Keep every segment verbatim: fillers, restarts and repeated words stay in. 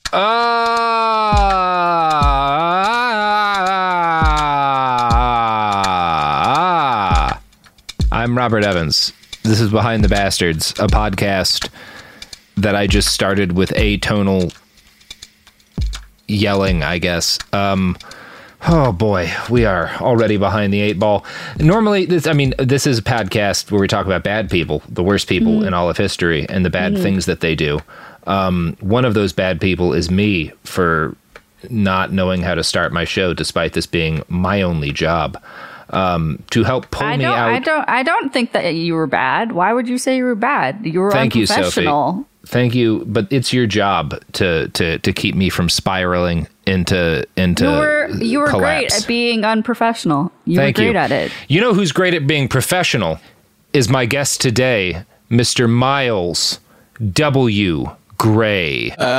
Uh, I'm Robert Evans. This is Behind the Bastards, a podcast that I just started with atonal yelling, I guess. Um, oh boy, we are already behind the eight ball. Normally, this, I mean, this is a podcast where we talk about bad people, the worst people mm-hmm. in all of history, and the bad mm-hmm. things that they do. Um, one of those bad people is me for not knowing how to start my show, despite this being my only job. Um, to help pull I me don't, out. I don't. I don't think that you were bad. Why would you say you were bad? You were Thank unprofessional. You, Sophie. Thank you, but it's your job to to to keep me from spiraling into into. You were you were collapse. great at being unprofessional. You Thank were great you. at it. You know who's great at being professional? Is my guest today, Mister Miles W. Gray. Uh,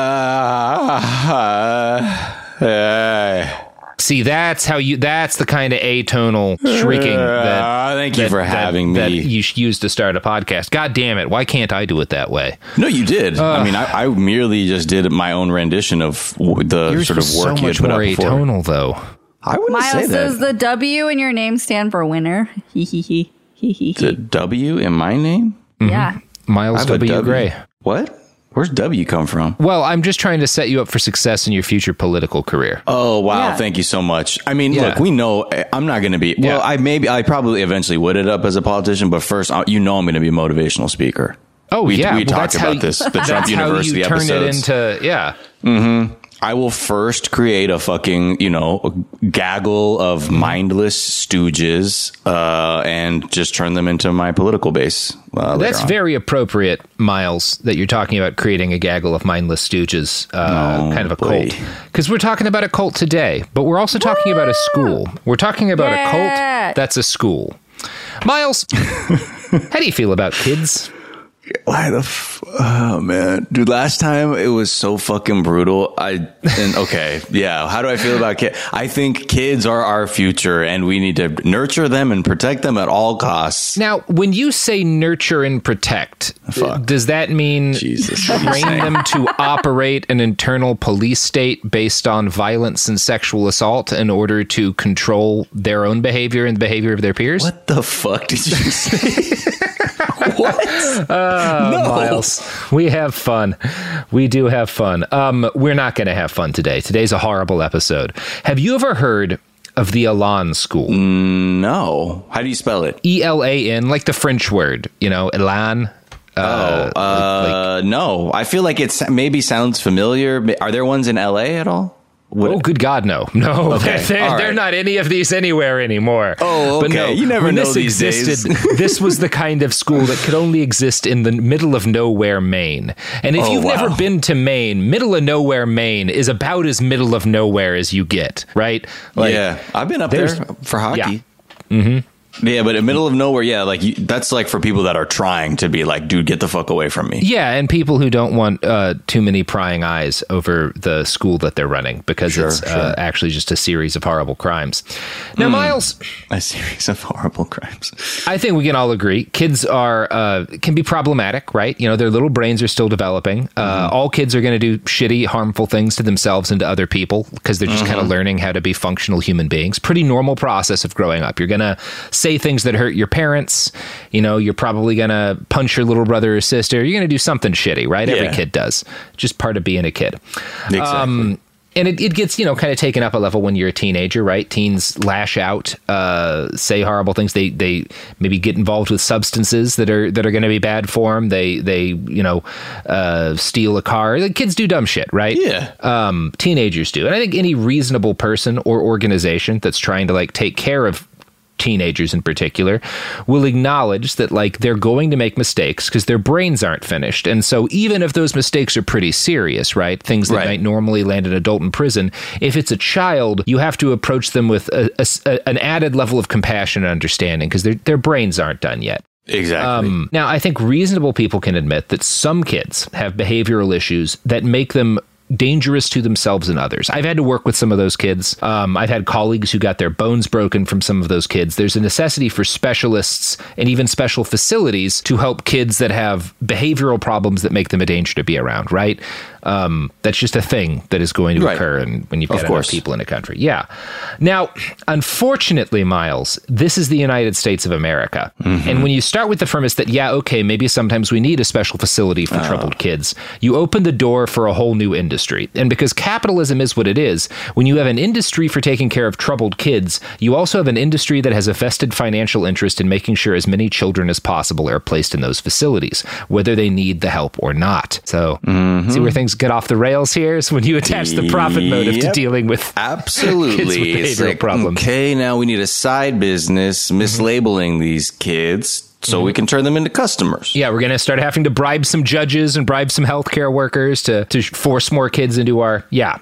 uh, See, that's how you. That's the kind of atonal shrieking that. Uh, thank you that, for that, having that me. you use to start a podcast. God damn it! Why can't I do it that way? No, you did. Uh, I mean, I, I merely just did my own rendition of the yours sort of was work so you much had put more up before. atonal, though. I wouldn't Miles, say that. does the W in your name stand for winner? Hee hee hee hee hee. The W in my name? Mm-hmm. Yeah. Miles I have W. a W. Gray. What? Where's W come from? Well, I'm just trying to set you up for success in your future political career. Oh, wow. Yeah. Thank you so much. I mean, Yeah. look, we know I'm not going to be, well, Yeah. I maybe, I probably eventually would end up as a politician, but first, you know, I'm going to be a motivational speaker. Oh, we, yeah. We well, talked that's how about you, this, the Trump that's University how you turn episodes. it into, yeah. Mm-hmm. I will first create a fucking, you know, gaggle of mindless stooges, uh, and just turn them into my political base. Uh, That's on. very appropriate, Miles, that you're talking about creating a gaggle of mindless stooges, uh, Oh, kind of a boy. cult. Because we're talking about a cult today, but we're also talking about a school. We're talking about Yeah. a cult that's a school. Miles, how do you feel about kids? Why the f- oh man, dude, last time it was so fucking brutal. I and okay, yeah. How do I feel about kids? I think kids are our future, and we need to nurture them and protect them at all costs. Now, when you say nurture and protect, Fuck. does that mean Jesus, what are you train saying? them to operate an internal police state based on violence and sexual assault in order to control their own behavior and the behavior of their peers? What the fuck did you say? What? Uh, No. Miles, we have fun. We do have fun. Um, we're not going to have fun today. Today's a horrible episode. Have you ever heard of the Elan School? No. How do you spell it? E L A N, like the French word, you know, Elan. Uh, oh, uh, like, no. I feel like it maybe sounds familiar. Are there ones in L A at all? Would oh, good God, no. No, Okay, they're, all they're right. not any of these anywhere anymore. Oh, But okay. no, You never when know this these existed, days. this was the kind of school that could only exist in the middle of nowhere, Maine. And if Oh, you've wow. never been to Maine, middle of nowhere, Maine is about as middle of nowhere as you get, right? Like, yeah, I've been up there there's- for hockey. Yeah. Mm-hmm. Yeah, but in the middle of nowhere, yeah, like you, that's like for people that are trying to be like, dude, get the fuck away from me. Yeah, and people who don't want uh, too many prying eyes over the school that they're running because Sure, it's sure. Uh, actually just a series of horrible crimes. Now, Mm. Miles, A series of horrible crimes. I think we can all agree kids are uh, can be problematic, right? You know, their little brains are still developing. Uh, Mm-hmm. all kids are going to do shitty, harmful things to themselves and to other people because they're just kind Mm-hmm. of learning how to be functional human beings. Pretty normal process of growing up. You're going to say things that hurt your parents. You know, you're probably going to punch your little brother or sister. You're going to do something shitty, right? Every Yeah. kid does. Just part of being a kid. Exactly. Um, and it, it gets, you know, kind of taken up a level when you're a teenager, right? Teens lash out, uh, say horrible things. They they maybe get involved with substances that are that are going to be bad for them. They they you know uh, steal a car. The kids do dumb shit, right? Yeah. Um, teenagers do, and I think any reasonable person or organization that's trying to like take care of teenagers in particular will acknowledge that like they're going to make mistakes because their brains aren't finished. And so even if those mistakes are pretty serious, right, things that Right. might normally land an adult in prison, if it's a child, you have to approach them with a, a, a- an added level of compassion and understanding because their their brains aren't done yet. Exactly. Um, now, I think reasonable people can admit that some kids have behavioral issues that make them dangerous to themselves and others. I've had to work with some of those kids. Um, I've had colleagues who got their bones broken from some of those kids. There's a necessity for specialists and even special facilities to help kids that have behavioral problems that make them a danger to be around, right? Um, that's just a thing that is going to Right. occur and when you've got Of enough course. people in a country. Yeah. Now, unfortunately, Miles, this is the United States of America. Mm-hmm. And when you start with the premise that, yeah, okay, maybe sometimes we need a special facility for Uh. troubled kids, you open the door for a whole new industry. And because capitalism is what it is, when you have an industry for taking care of troubled kids, you also have an industry that has a vested financial interest in making sure as many children as possible are placed in those facilities, whether they need the help or not. So, Mm-hmm. see where things get off the rails here? Is when you attach the profit motive to Yep. dealing with Absolutely. kids with It's behavioral like, problems. okay, now we need a side business mislabeling these kids so we can turn them into customers. Yeah, we're going to start having to bribe some judges and bribe some healthcare workers to, to force more kids into our, yeah.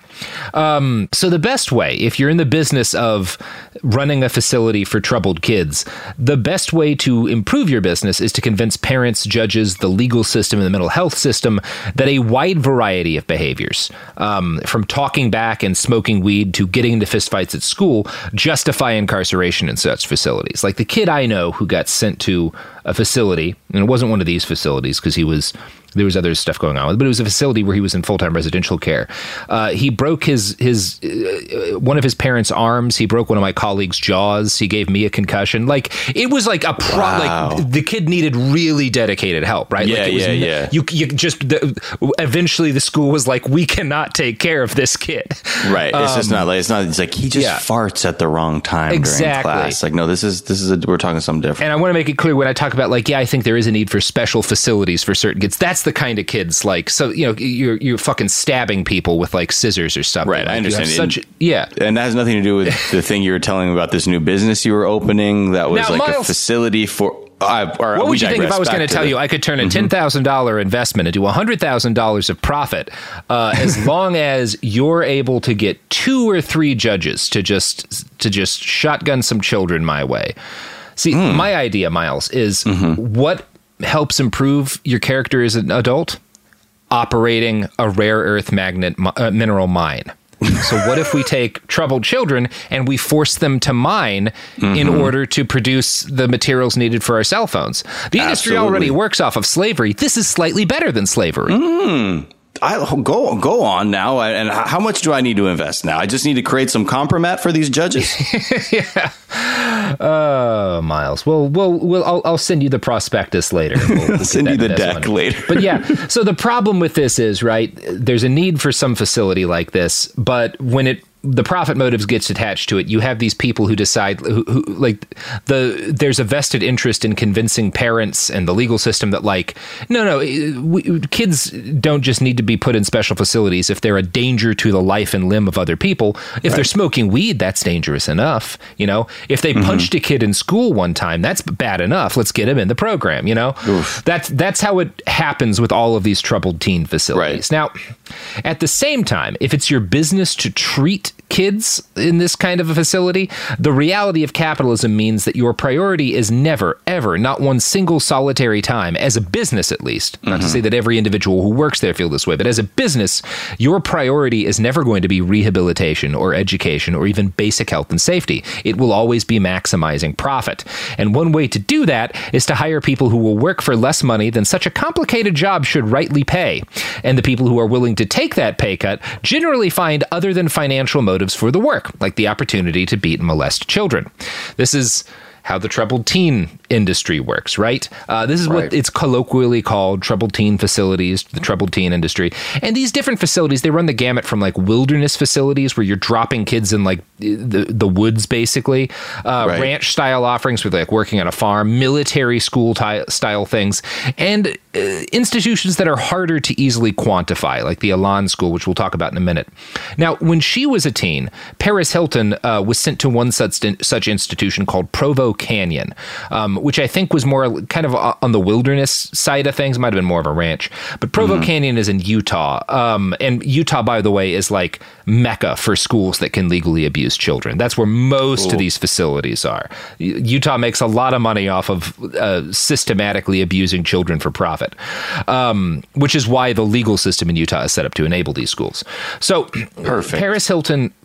Um, so the best way, if you're in the business of running a facility for troubled kids, the best way to improve your business is to convince parents, judges, the legal system, and the mental health system that a wide variety of behaviors, um, from talking back and smoking weed to getting into fistfights at school, justify incarceration in such facilities. Like the kid I know who got sent to a facility, and it wasn't one of these facilities because he was there was other stuff going on with it, but it was a facility where he was in full-time residential care. Uh, he broke his his uh, one of his parents' arms. He broke one of my colleagues' jaws. He gave me a concussion. Like it was like a pro. Wow. Like the kid needed really dedicated help, right? Yeah, like it was yeah, n- yeah. You you just the, eventually the school was like, we cannot take care of this kid. Right. It's just not like it's not. It's like he just yeah. farts at the wrong time Exactly. during class. Like no, this is this is a, we're talking something different. And I want to make it clear when I talk about like, yeah, I think there is a need for special facilities for certain kids. That's the kind of kids like, so, you know, you're, you're fucking stabbing people with like scissors or something. Right, I Like, you have understand. Such, yeah. And that has nothing to do with the thing you were telling me about this new business you were opening. That was Now, like a Miles- facility for. Uh, or What we would you think if digress. I was Back going to tell the- you I could turn a ten thousand dollars investment into one hundred thousand dollars of profit uh, as long as you're able to get two or three judges to just to just shotgun some children my way? See, Mm. my idea, Miles, is Mm-hmm. what helps improve your character as an adult? Operating a rare earth magnet mi- uh, mineral mine. So what if we take troubled children and we force them to mine Mm-hmm. in order to produce the materials needed for our cell phones? The industry Absolutely. already works off of slavery. This is slightly better than slavery. I go go on now. And how much do I need to invest now? I just need to create some compromat for these judges. Oh, Miles. Well, we'll, we'll I'll, I'll send you the prospectus later. We'll, we'll get Send that you the in this deck one. later. But yeah, so the problem with this is, right, there's a need for some facility like this, but when it the profit motives gets attached to it, you have these people who decide who, who like the there's a vested interest in convincing parents and the legal system that like no no we, kids don't just need to be put in special facilities if they're a danger to the life and limb of other people. If Right. they're smoking weed, that's dangerous enough. You know, if they Mm-hmm. punched a kid in school one time, that's bad enough. Let's get him in the program. You know, Oof. that's that's how it happens with all of these troubled teen facilities. Right. Now, at the same time, if it's your business to treat kids in this kind of a facility, the reality of capitalism means that your priority is never, ever, not one single solitary time, as a business at least, not to say that every individual who works there feel this way, but as a business, your priority is never going to be rehabilitation or education or even basic health and safety. It will always be maximizing profit. And one way to do that is to hire people who will work for less money than such a complicated job should rightly pay. And the people who are willing to take that pay cut generally find other than financial motives for the work, like the opportunity to beat and molest children. This is how the troubled teen industry works, right? Uh, this is Right. what it's colloquially called, troubled teen facilities, the troubled teen industry. And these different facilities, they run the gamut from like wilderness facilities where you're dropping kids in like the, the woods, basically, uh, Right. ranch style offerings with like working on a farm, military school ty- style things, and uh, institutions that are harder to easily quantify, like the Elan School, which we'll talk about in a minute. Now, when she was a teen, Paris Hilton uh, was sent to one such, such institution called Provo Canyon, um, which I think was more kind of on the wilderness side of things. Might have been more of a ranch, but Provo Mm-hmm. Canyon is in Utah, um, and Utah, by the way, is like mecca for schools that can legally abuse children. That's where most Cool. of these facilities are. U- Utah makes a lot of money off of uh, systematically abusing children for profit, um, which is why the legal system in Utah is set up to enable these schools. So, Perfect. Paris Hilton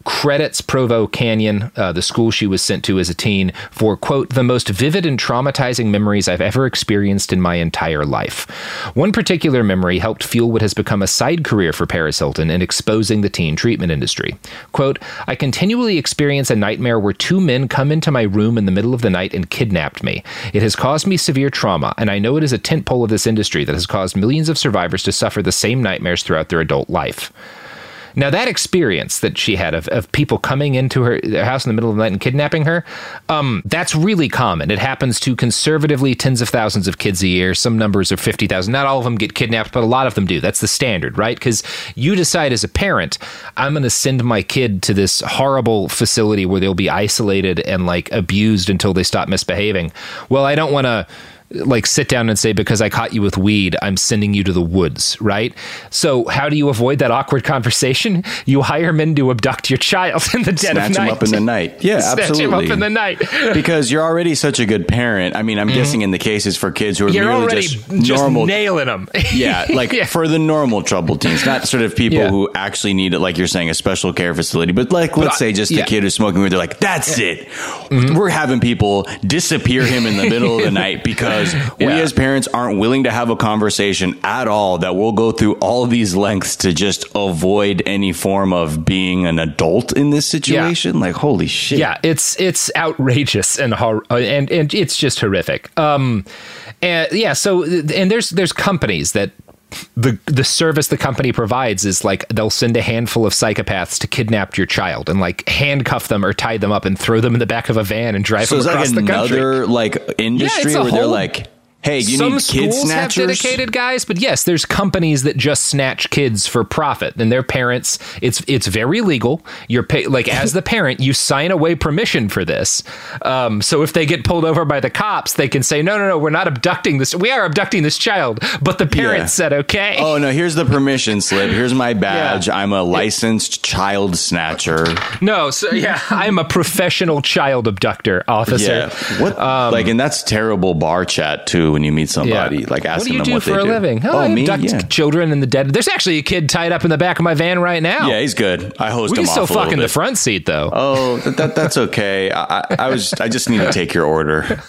credits Provo Canyon, uh, the school she was sent to as a teen, for, quote, the most vivid and traumatizing memories I've ever experienced in my entire life. One particular memory helped fuel what has become a side career for Paris Hilton in exposing the teen treatment industry. Quote, I continually experience a nightmare where two men come into my room in the middle of the night and kidnapped me. It has caused me severe trauma, and I know it is a tentpole of this industry that has caused millions of survivors to suffer the same nightmares throughout their adult life. Now, that experience that she had of, of people coming into her their house in the middle of the night and kidnapping her, um, that's really common. It happens to conservatively tens of thousands of kids a year. Some numbers are fifty thousand. Not all of them get kidnapped, but a lot of them do. That's the standard, right? Because you decide as a parent, I'm going to send my kid to this horrible facility where they'll be isolated and like abused until they stop misbehaving. Well, I don't want to like sit down and say, because I caught you with weed, I'm sending you to the woods, right? So how do you avoid that awkward conversation? You hire men to abduct your child in the dead Snatch of night. him up in the night. Yeah, Snatch absolutely. him up in the night. Because you're already such a good parent. I mean, I'm mm-hmm. guessing in the cases for kids who are you're merely already just, just normal, nailing them. yeah, like yeah. for the normal troubled teens, not sort of people yeah. who actually need it, like you're saying, a special care facility, but like, let's but, say just yeah. a kid who's smoking weed, they're like, that's yeah. it. Mm-hmm. We're having people disappear him in the middle of the night because yeah. we as parents aren't willing to have a conversation at all, that we'll go through all these lengths to just avoid any form of being an adult in this situation. Yeah. Like, holy shit. Yeah, it's it's outrageous and hor- and and it's just horrific. Um, and yeah, so and there's there's companies that the the service the company provides is like they'll send a handful of psychopaths to kidnap your child and like handcuff them or tie them up and throw them in the back of a van and drive so them across like the country. Another like industry yeah, where whole, they're like, hey, do you some need kid schools snatchers? Have dedicated guys, but yes, there's companies that just snatch kids for profit, and their parents. It's it's very legal. You're pay, like as the parent, you sign away permission for this. Um, so if they get pulled over by the cops, they can say, no, no, no, we're not abducting this. We are abducting this child, but the parents yeah. said okay. Oh no, here's the permission slip. Here's my badge. Yeah. I'm a licensed child snatcher. No, so yeah, I'm a professional child abductor officer. Yeah, what? Um, like, and that's terrible bar chat too. When you meet somebody, yeah. like asking what do you them do what for they a do. living? Oh, oh I me? abduct Yeah. children in the dead. There's actually a kid tied up in the back of my van right now. Yeah, he's good. I hosed we him can off still a fuck little in bit. the front seat though. Oh, that, that that's okay. I, I, I was. I just need to take your order.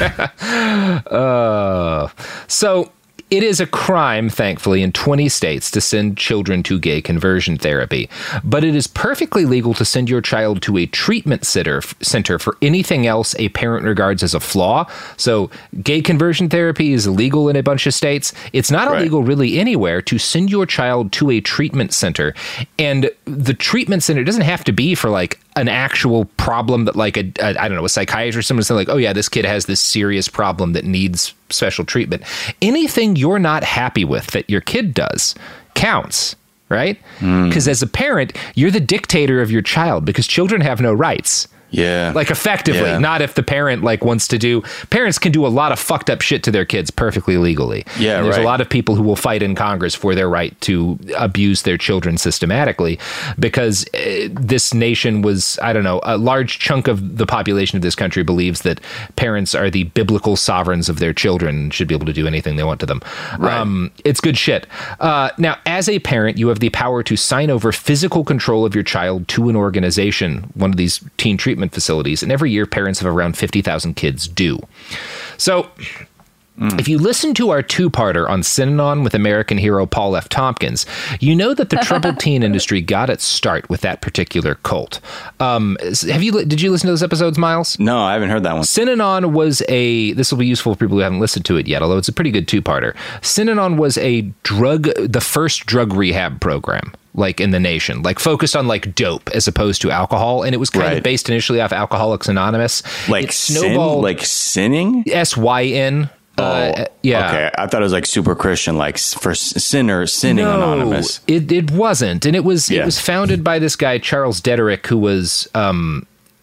yeah. Uh, so. It is a crime, thankfully, in twenty states to send children to gay conversion therapy, but it is perfectly legal to send your child to a treatment center, center for anything else a parent regards as a flaw. So gay conversion therapy is illegal in a bunch of states. It's not right. illegal really anywhere to send your child to a treatment center. And the treatment center doesn't have to be for like an actual problem that like a, a I don't know, a psychiatrist, someone saying like, oh yeah, this kid has this serious problem that needs special treatment. Anything you're not happy with that your kid does counts, right? Because mm. as a parent, you're the dictator of your child because children have no rights. Yeah. Like effectively, yeah. not if the parent like wants to do, parents can do a lot of fucked up shit to their kids perfectly legally. Yeah. And there's right. a lot of people who will fight in Congress for their right to abuse their children systematically because uh, this nation was, I don't know, a large chunk of the population of this country believes that parents are the biblical sovereigns of their children and should be able to do anything they want to them. Right. Um, it's good shit. Uh, now, as a parent, you have the power to sign over physical control of your child to an organization, one of these teen treatment facilities, and every year parents of around fifty thousand kids do. So mm. if you listen to our two-parter on Synanon with American hero Paul F. Tompkins, you know that the troubled teen industry got its start with that particular cult. Um, have you? Did you listen to those episodes, Miles? No, I haven't heard that one. Synanon was a, this will be useful for people who haven't listened to it yet, although it's a pretty good two-parter. Synanon was a drug, the first drug rehab program. Like in the nation, like focused on like dope as opposed to alcohol. And it was kind right. of based initially off Alcoholics Anonymous. Like snowball, sin, like sinning? S Y N. Oh, uh, yeah. Okay. I thought it was like super Christian, like for sinner, sinning no, anonymous. It, it wasn't. And it was, yeah. it was founded by this guy, Charles Dederick, who was, um,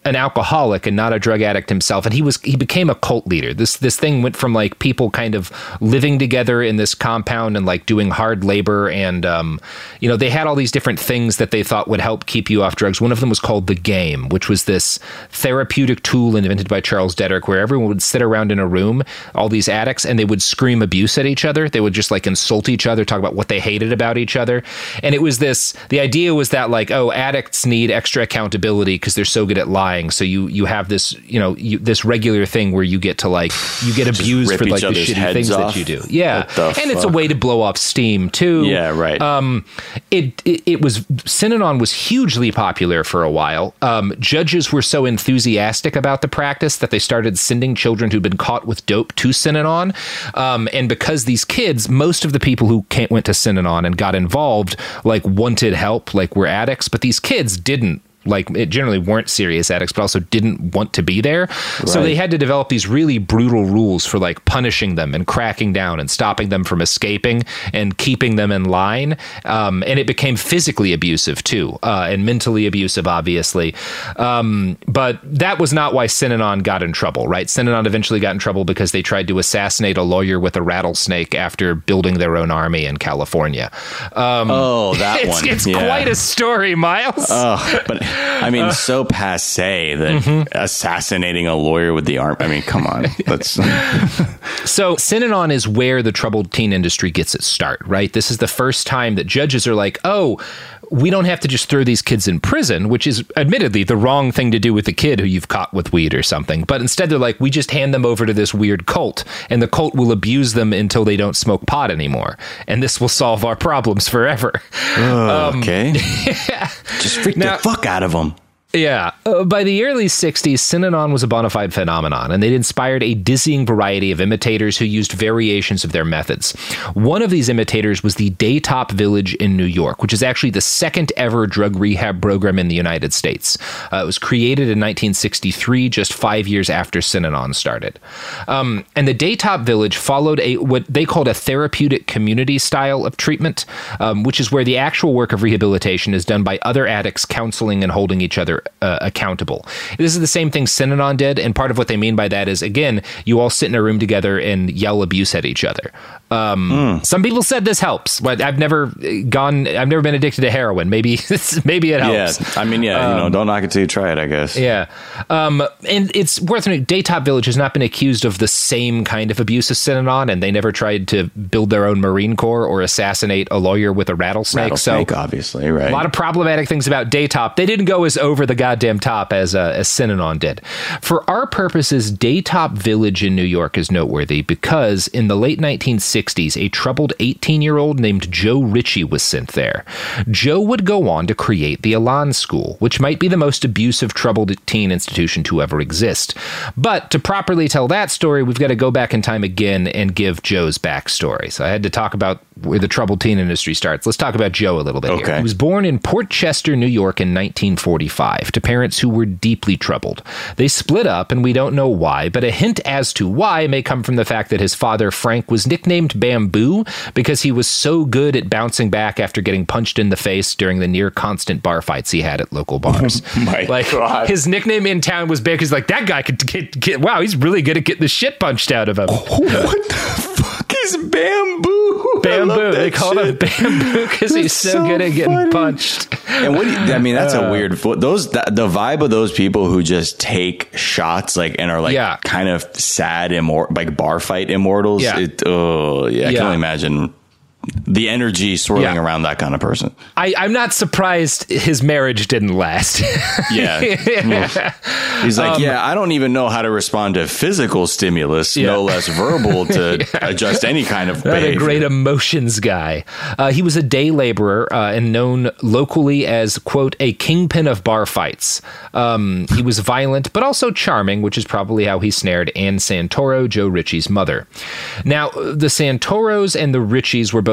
an alcoholic and not a drug addict himself, and he was he became a cult leader. This this thing went from like people kind of living together in this compound and like doing hard labor, and um, you know, they had all these different things that they thought would help keep you off drugs. One of them was called the Game, which was this therapeutic tool invented by Charles Dedrick, where everyone would sit around in a room, all these addicts, and they would scream abuse at each other. They would just like insult each other, talk about what they hated about each other, and it was this. The idea was that like, oh, addicts need extra accountability because they're so good at lying. So you you have this, you know, you, this regular thing where you get to like, you get abused for like the shitty things off. That you do. Yeah. And fuck? It's a way to blow off steam too. Yeah, right. Um, it, it, it was, Synanon was hugely popular for a while. Um, judges were so enthusiastic about the practice that they started sending children who'd been caught with dope to Synanon. Um, and because these kids, most of the people who came, went to Synanon and got involved, like wanted help, like were addicts, but these kids didn't. Like, it generally weren't serious addicts, but also didn't want to be there. Right. So they had to develop these really brutal rules for like punishing them and cracking down and stopping them from escaping and keeping them in line. Um, and it became physically abusive too, uh, and mentally abusive, obviously. Um, but that was not why Synanon got in trouble, right? Synanon eventually got in trouble because they tried to assassinate a lawyer with a rattlesnake after building their own army in California. Um, oh, that it's, one. It's yeah. quite a story, Miles. Oh, but I mean, uh, so passe that mm-hmm. assassinating a lawyer with the arm. I mean, come on. That's So Synanon is where the troubled teen industry gets its start, right? This is the first time that judges are like, oh, we don't have to just throw these kids in prison, which is admittedly the wrong thing to do with the kid who you've caught with weed or something. But instead they're like, we just hand them over to this weird cult, and the cult will abuse them until they don't smoke pot anymore. And this will solve our problems forever. Oh, um, okay. Yeah. Just freak now, the fuck out of them. Yeah. Uh, by the early sixties, Synanon was a bona fide phenomenon, and they'd inspired a dizzying variety of imitators who used variations of their methods. One of these imitators was the Daytop Village in New York, which is actually the second ever drug rehab program in the United States. Uh, it was created in nineteen sixty-three, just five years after Synanon started. Um, and the Daytop Village followed a what they called a therapeutic community style of treatment, um, which is where the actual work of rehabilitation is done by other addicts counseling and holding each other Uh, accountable. This is the same thing Synanon did, and part of what they mean by that is, again, you all sit in a room together and yell abuse at each other. Um, mm. Some people said this helps, but I've never gone. I've never been addicted to heroin. Maybe maybe it helps. Yeah, I mean, yeah, um, you know, don't knock it till you try it, I guess. Yeah, um, and it's worth noting, Daytop Village has not been accused of the same kind of abuse as Synanon, and they never tried to build their own Marine Corps or assassinate a lawyer with a rattlesnake. Rattlesnake, so obviously, right. A lot of problematic things about Daytop. They didn't go as over the goddamn top as uh, as Synanon did. For our purposes, Daytop Village in New York is noteworthy because in the late nineteen sixties, a troubled eighteen-year-old named Joe Ritchie was sent there. Joe would go on to create the Elan School, which might be the most abusive troubled teen institution to ever exist. But to properly tell that story, we've got to go back in time again and give Joe's backstory. So I had to talk about where the troubled teen industry starts. Let's talk about Joe a little bit okay. here. He was born in Port Chester, New York in nineteen forty-five to parents who were deeply troubled. They split up, and we don't know why, but a hint as to why may come from the fact that his father, Frank, was nicknamed Bamboo because he was so good at bouncing back after getting punched in the face during the near constant bar fights he had at local bars. Oh my like, God. His nickname in town was because like, that guy could get, get, wow, he's really good at getting the shit punched out of him. Oh, what the fuck is Bamboo? Bamboo. They call shit. him Bamboo because he's so, so good at getting funny. punched. And what do you, I mean, that's uh, a weird, those, the, the vibe of those people who just take shots like, and are like yeah. kind of sad, immor- like bar fight immortals. Yeah. It, oh, yeah. I yeah. can only imagine the energy swirling yeah. around that kind of person. I, I'm not surprised his marriage didn't last. yeah. yeah. He's like, um, yeah, I don't even know how to respond to physical stimulus, yeah. no less verbal to yeah. adjust any kind of behavior. A great emotions guy. Uh, he was a day laborer uh, and known locally as, quote, a kingpin of bar fights. Um, he was violent, but also charming, which is probably how he snared Ann Santoro, Joe Ritchie's mother. Now, the Santoros and the Ritchies were both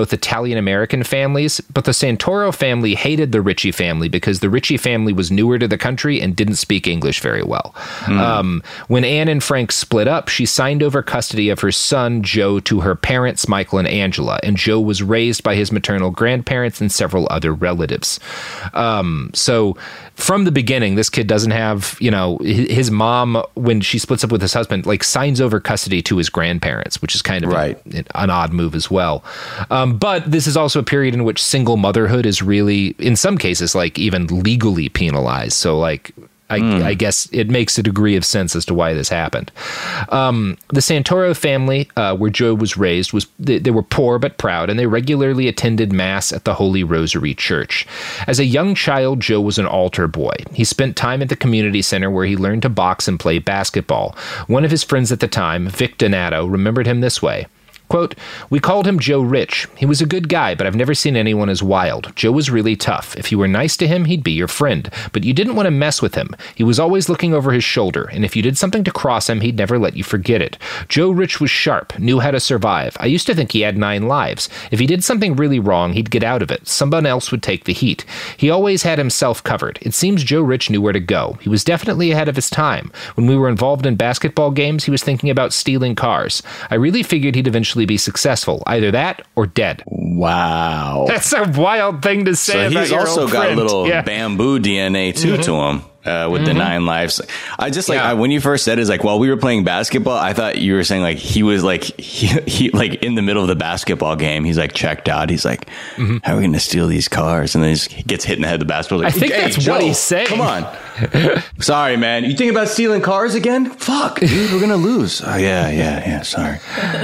both Italian-American families, but the Santoro family hated the Ritchie family because the Ritchie family was newer to the country and didn't speak English very well. Mm. Um, when Anne and Frank split up, she signed over custody of her son, Joe, to her parents, Michael and Angela, and Joe was raised by his maternal grandparents and several other relatives. Um, so from the beginning, this kid doesn't have, you know, his mom, when she splits up with his husband, like signs over custody to his grandparents, which is kind of right. an, an odd move as well. Um, but this is also a period in which single motherhood is really, in some cases, like even legally penalized. So like, I, mm. I guess it makes a degree of sense as to why this happened. Um, the Santoro family, uh, where Joe was raised, was they, they were poor but proud, and they regularly attended Mass at the Holy Rosary Church. As a young child, Joe was an altar boy. He spent time at the community center where he learned to box and play basketball. One of his friends at the time, Vic Donato, remembered him this way. Quote, "We called him Joe Rich. He was a good guy, but I've never seen anyone as wild. Joe was really tough. If you were nice to him, he'd be your friend. But you didn't want to mess with him. He was always looking over his shoulder, and if you did something to cross him, he'd never let you forget it. Joe Rich was sharp, knew how to survive. I used to think he had nine lives. If he did something really wrong, he'd get out of it. Someone else would take the heat. He always had himself covered. It seems Joe Rich knew where to go. He was definitely ahead of his time. When we were involved in basketball games, he was thinking about stealing cars. I really figured he'd eventually be successful. Either that or dead." Wow. That's a wild thing to say. So about he's your also old got friend. a little yeah. bamboo D N A too mm-hmm. to him. Uh, with mm-hmm. the nine lives. I just like, yeah. I, when you first said it, it's like, while we were playing basketball, I thought you were saying like, he was like, he, he like in the middle of the basketball game, he's like checked out. He's like, mm-hmm. how are we going to steal these cars? And then he gets hit in the head of the basketball. Like, I think hey, that's Joe, what he's saying. Come on. Sorry, man. You think about stealing cars again? Fuck, dude, we're going to lose. Oh, yeah, yeah, yeah. Sorry.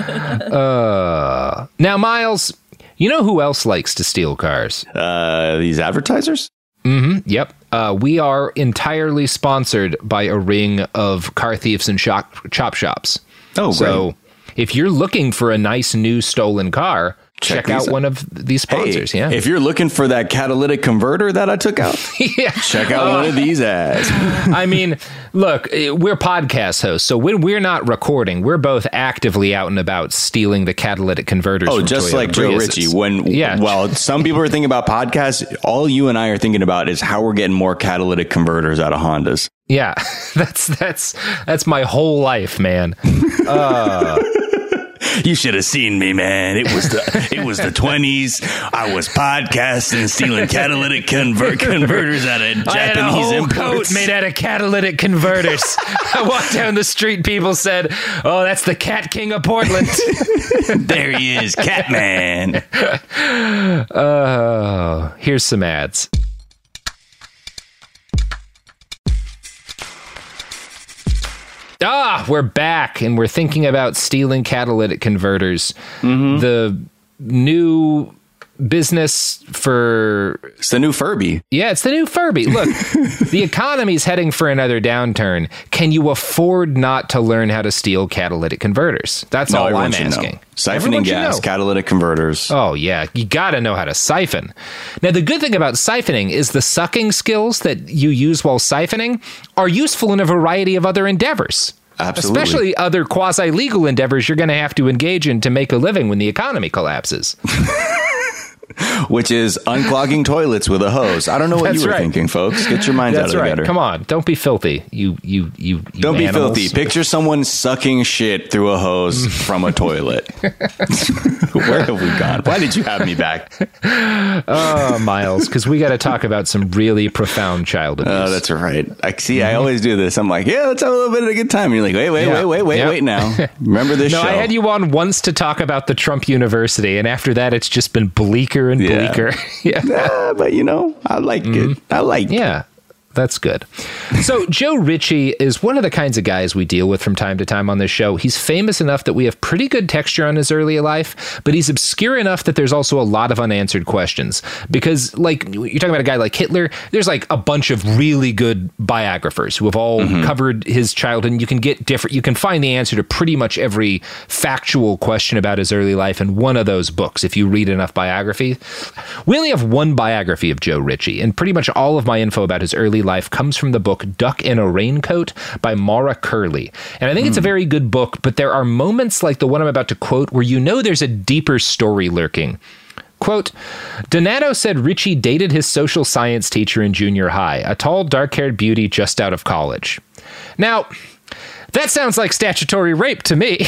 uh, now, Miles, you know who else likes to steal cars? Uh, these advertisers? Mm-hmm. Yep. Uh, we are entirely sponsored by a ring of car thieves and shop, chop shops. Oh, so great. If you're looking for a nice new stolen car, check, check out out. one of these sponsors. Hey, yeah. If you're looking for that catalytic converter that I took out, yeah. check out uh, one of these ads. I mean, look, we're podcast hosts, so when we're not recording, we're both actively out and about stealing the catalytic converters. Oh, from just Toyota like Joe Priuses. Ritchie. When yeah. while some people are thinking about podcasts, all you and I are thinking about is how we're getting more catalytic converters out of Hondas. Yeah, that's that's that's my whole life, man. Uh, You should have seen me, man. It was the it was the twenties. I was podcasting, stealing catalytic convert converters out of Japanese I had a whole imports. coat made out of catalytic converters. I walked down the street. People said, "Oh, that's the Cat King of Portland." There he is, Catman. Oh, here's some ads. Ah, we're back, and we're thinking about stealing catalytic converters. Mm-hmm. The new business for... It's the new Furby. Yeah, it's the new Furby. Look, the economy's heading for another downturn. Can you afford not to learn how to steal catalytic converters? That's no, all I'm asking. know. Siphoning gas, know. Catalytic converters. Oh, yeah. You got to know how to siphon. Now, the good thing about siphoning is the sucking skills that you use while siphoning are useful in a variety of other endeavors. Absolutely. Especially other quasi-legal endeavors you're going to have to engage in to make a living when the economy collapses. Which is unclogging toilets with a hose. I don't know what That's you were right. thinking, folks. Get your minds That's out of right. the gutter. Come on. Don't be filthy. You, you, you, you Don't animals. be filthy. Picture someone sucking shit through a hose from a toilet. Where have we gone? Why did you have me back? Oh, Miles, because we got to talk about some really profound child abuse. Oh, that's right. I see. Mm-hmm. I always do this. I'm like, yeah, let's have a little bit of a good time. And you're like, wait, wait, yeah. wait, wait, wait, yep. wait. Now, remember this no, show? I had you on once to talk about the Trump University, and after that, it's just been bleaker and yeah. bleaker. yeah, nah, but you know, I like mm-hmm. it. I like. Yeah. it. That's good. So Joe Ritchie is one of the kinds of guys we deal with from time to time on this show. He's famous enough that we have pretty good texture on his early life, but he's obscure enough that there's also a lot of unanswered questions. Because, like, you're talking about a guy like Hitler, there's like a bunch of really good biographers who have all mm-hmm. covered his childhood, and you can get different, you can find the answer to pretty much every factual question about his early life in one of those books if you read enough biography. We only have one biography of Joe Ritchie, and pretty much all of my info about his early life comes from the book Duck in a Raincoat by Maura Curley. And I think mm. it's a very good book, but there are moments like the one I'm about to quote where you know there's a deeper story lurking. Quote, Donato said Richie dated his social science teacher in junior high, a tall, dark-haired beauty just out of college. Now, that sounds like statutory rape to me,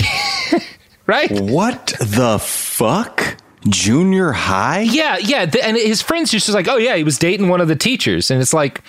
right? What the fuck? Junior high? Yeah, yeah. Th- and his friends just was like, oh, yeah, he was dating one of the teachers. And it's like,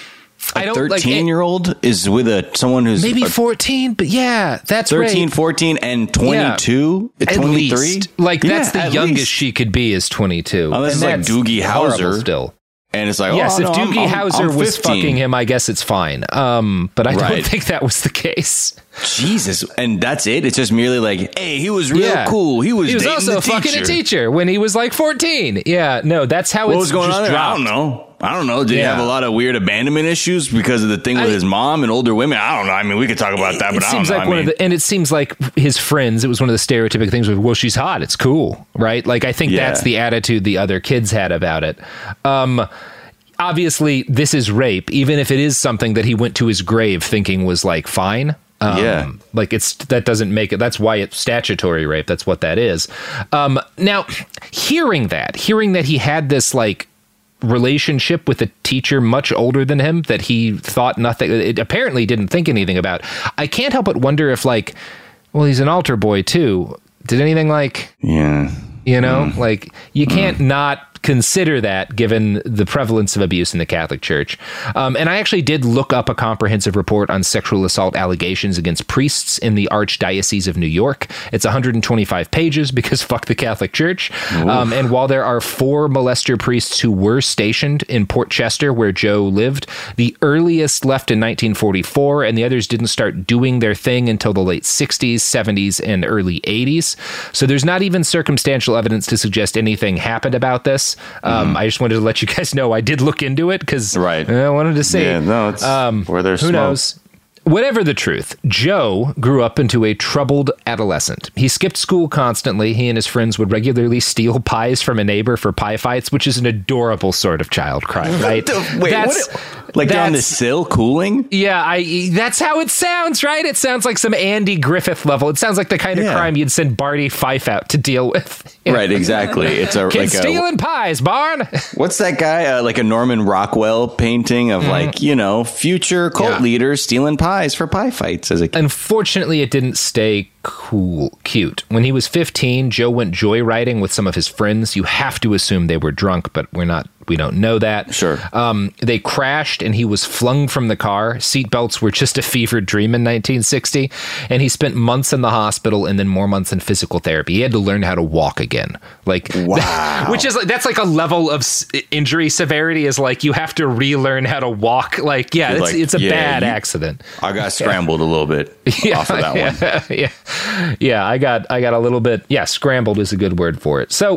a I don't thirteen-year-old like, is with a someone who's... Maybe fourteen, but yeah, that's thirteen, rape. fourteen, and twenty-two? Yeah, twenty-three? Like, yeah, that's the youngest least. she could be is twenty-two. Unless and it's like Doogie Howser. Still. And it's like, yes, oh, if no, Doogie I'm, Howser I'm was fucking him, I guess it's fine. Um, but I right. don't think that was the case. Jesus, and that's it. It's just merely like, hey, he was real yeah. cool. He was. He was dating also the fucking teacher. a teacher when he was like fourteen. Yeah, no, that's how what it's was going just on there? dropped. I don't know. I don't know. Did he Yeah. have a lot of weird abandonment issues because of the thing with I, his mom and older women? I don't know. I mean, we could talk about that, it but I don't seems know. like I one mean, of the, and it seems like his friends. It was one of the stereotypic things with, well, she's hot. It's cool, right? Like I think Yeah. that's the attitude the other kids had about it. Um, obviously, this is rape, even if it is something that he went to his grave thinking was like fine. Um, Yeah. Like it's, that doesn't make it, that's why it's statutory rape. That's what that is. Um, now hearing that, hearing that he had this like relationship with a teacher much older than him that he thought nothing, it apparently didn't think anything about. I can't help but wonder if like, well, he's an altar boy too. Did anything like, yeah, you know, mm. like you can't mm. not consider that given the prevalence of abuse in the Catholic Church. Um, and I actually did look up a comprehensive report on sexual assault allegations against priests in the Archdiocese of New York. It's one hundred twenty-five pages because fuck the Catholic Church. Um, and while there are four molester priests who were stationed in Port Chester, where Joe lived, the earliest left in nineteen forty-four, and the others didn't start doing their thing until the late sixties, seventies, and early eighties. So there's not even circumstantial evidence to suggest anything happened about this. Um, mm-hmm. I just wanted to let you guys know I did look into it because right. I wanted to say, yeah, no, it's um, where there's who smoke. knows? Whatever the truth, Joe grew up into a troubled adolescent. He skipped school constantly. He and his friends would regularly steal pies from a neighbor for pie fights, which is an adorable sort of child crime, right? Wait, that's, what? Like they're on the that's- sill cooling? Yeah, I. That's how it sounds, right? It sounds like some Andy Griffith level. It sounds like the kind of Yeah. crime you'd send Barty Fife out to deal with. Right, exactly. It's a Kids like stealing a, pies, Barn. what's that guy? Uh, like a Norman Rockwell painting of mm. like, you know, future cult Yeah. leaders stealing pies for pie fights as a kid. Unfortunately, it didn't stay cool, cute. When he was fifteen, Joe went joyriding with some of his friends. You have to assume they were drunk, but we're not. We don't know that. Sure. Um, they crashed and he was flung from the car. Seatbelts were just a fevered dream in nineteen sixty. And he spent months in the hospital and then more months in physical therapy. He had to learn how to walk again. Like, wow. Which is like, that's like a level of s- injury severity is like, you have to relearn how to walk. Like, yeah, it's, like, it's a yeah, bad you, accident. I got scrambled yeah. a little bit yeah, off of that yeah, one. Yeah. Yeah. I got, I got a little bit. Yeah. Scrambled is a good word for it. So,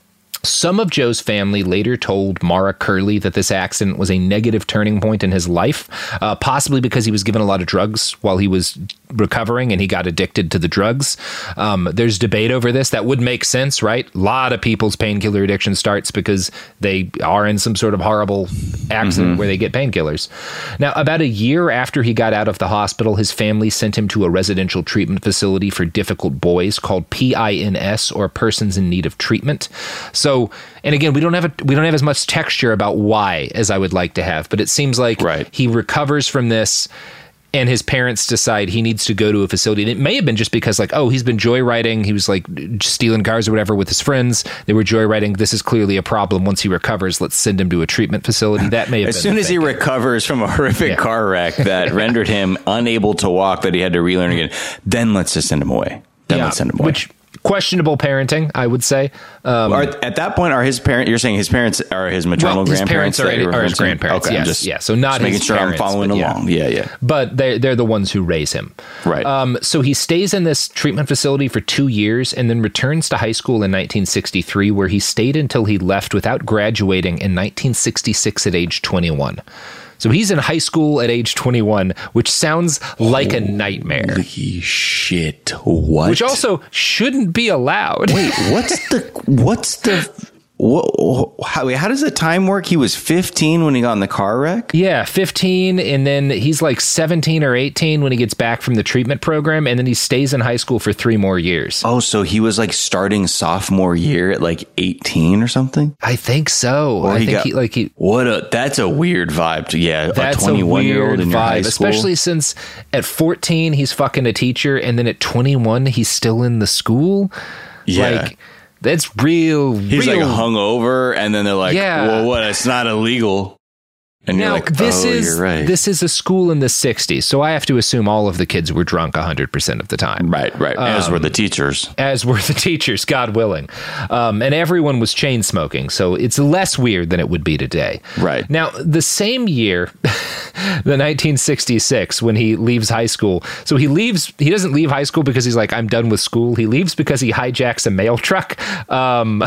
some of Joe's family later told Mara Curley that this accident was a negative turning point in his life, uh, possibly because he was given a lot of drugs while he was recovering and he got addicted to the drugs. Um, there's debate over this. That would make sense, right? A lot of people's painkiller addiction starts because they are in some sort of horrible accident mm-hmm. where they get painkillers. Now, about a year after he got out of the hospital, his family sent him to a residential treatment facility for difficult boys called P I N S, or Persons in Need of Treatment. So So, and again, we don't have a, we don't have as much texture about why as I would like to have, but it seems like right. he recovers from this and his parents decide he needs to go to a facility. And it may have been just because like, oh, he's been joyriding. He was like stealing cars or whatever with his friends. They were joyriding. This is clearly a problem. Once he recovers, let's send him to a treatment facility. That may have as been soon as thinking. he recovers from a horrific yeah. car wreck that rendered him unable to walk, that he had to relearn again, then let's just send him away. Then yeah, let's send him away. Which, questionable parenting, I would say. Um, are, at that point, are his parents? You're saying his parents are his maternal well, his grandparents? Parents are, are his grandparents. Okay, yes, just, yeah. So not just making his sure parents, I'm following but along. Yeah, yeah. yeah. But they're they're the ones who raise him. Right. Um. So he stays in this treatment facility for two years and then returns to high school in nineteen sixty-three, where he stayed until he left without graduating in nineteen sixty-six at age twenty-one. So he's in high school at age twenty-one, which sounds like Holy a nightmare. Holy shit. What? Which also shouldn't be allowed. Wait, what's the, what's the, What, how, how does the time work? He was fifteen when he got in the car wreck? Yeah, fifteen, and then he's like seventeen or eighteen when he gets back from the treatment program, and then he stays in high school for three more years. Oh, so he was like starting sophomore year at like eighteen or something? I think so. Or I he think got, he like he. What a that's a weird vibe. To, yeah, That's a twenty-one year old in your vibe, high school, especially since at fourteen he's fucking a teacher, and then at twenty-one he's still in the school. Yeah. Like, that's real. He's real. like hungover, and then they're like, Yeah. well, what? It's not illegal. And Now, you're like, this oh, is you're right. this is a school in the sixties, so I have to assume all of the kids were drunk one hundred percent of the time. Right, right. As Um, were the teachers. As were the teachers, God willing. Um, and everyone was chain smoking, so it's less weird than it would be today. Right. Now, the same year, the nineteen sixty-six, when he leaves high school, so he leaves, he doesn't leave high school because he's like, I'm done with school. He leaves because he hijacks a mail truck, um,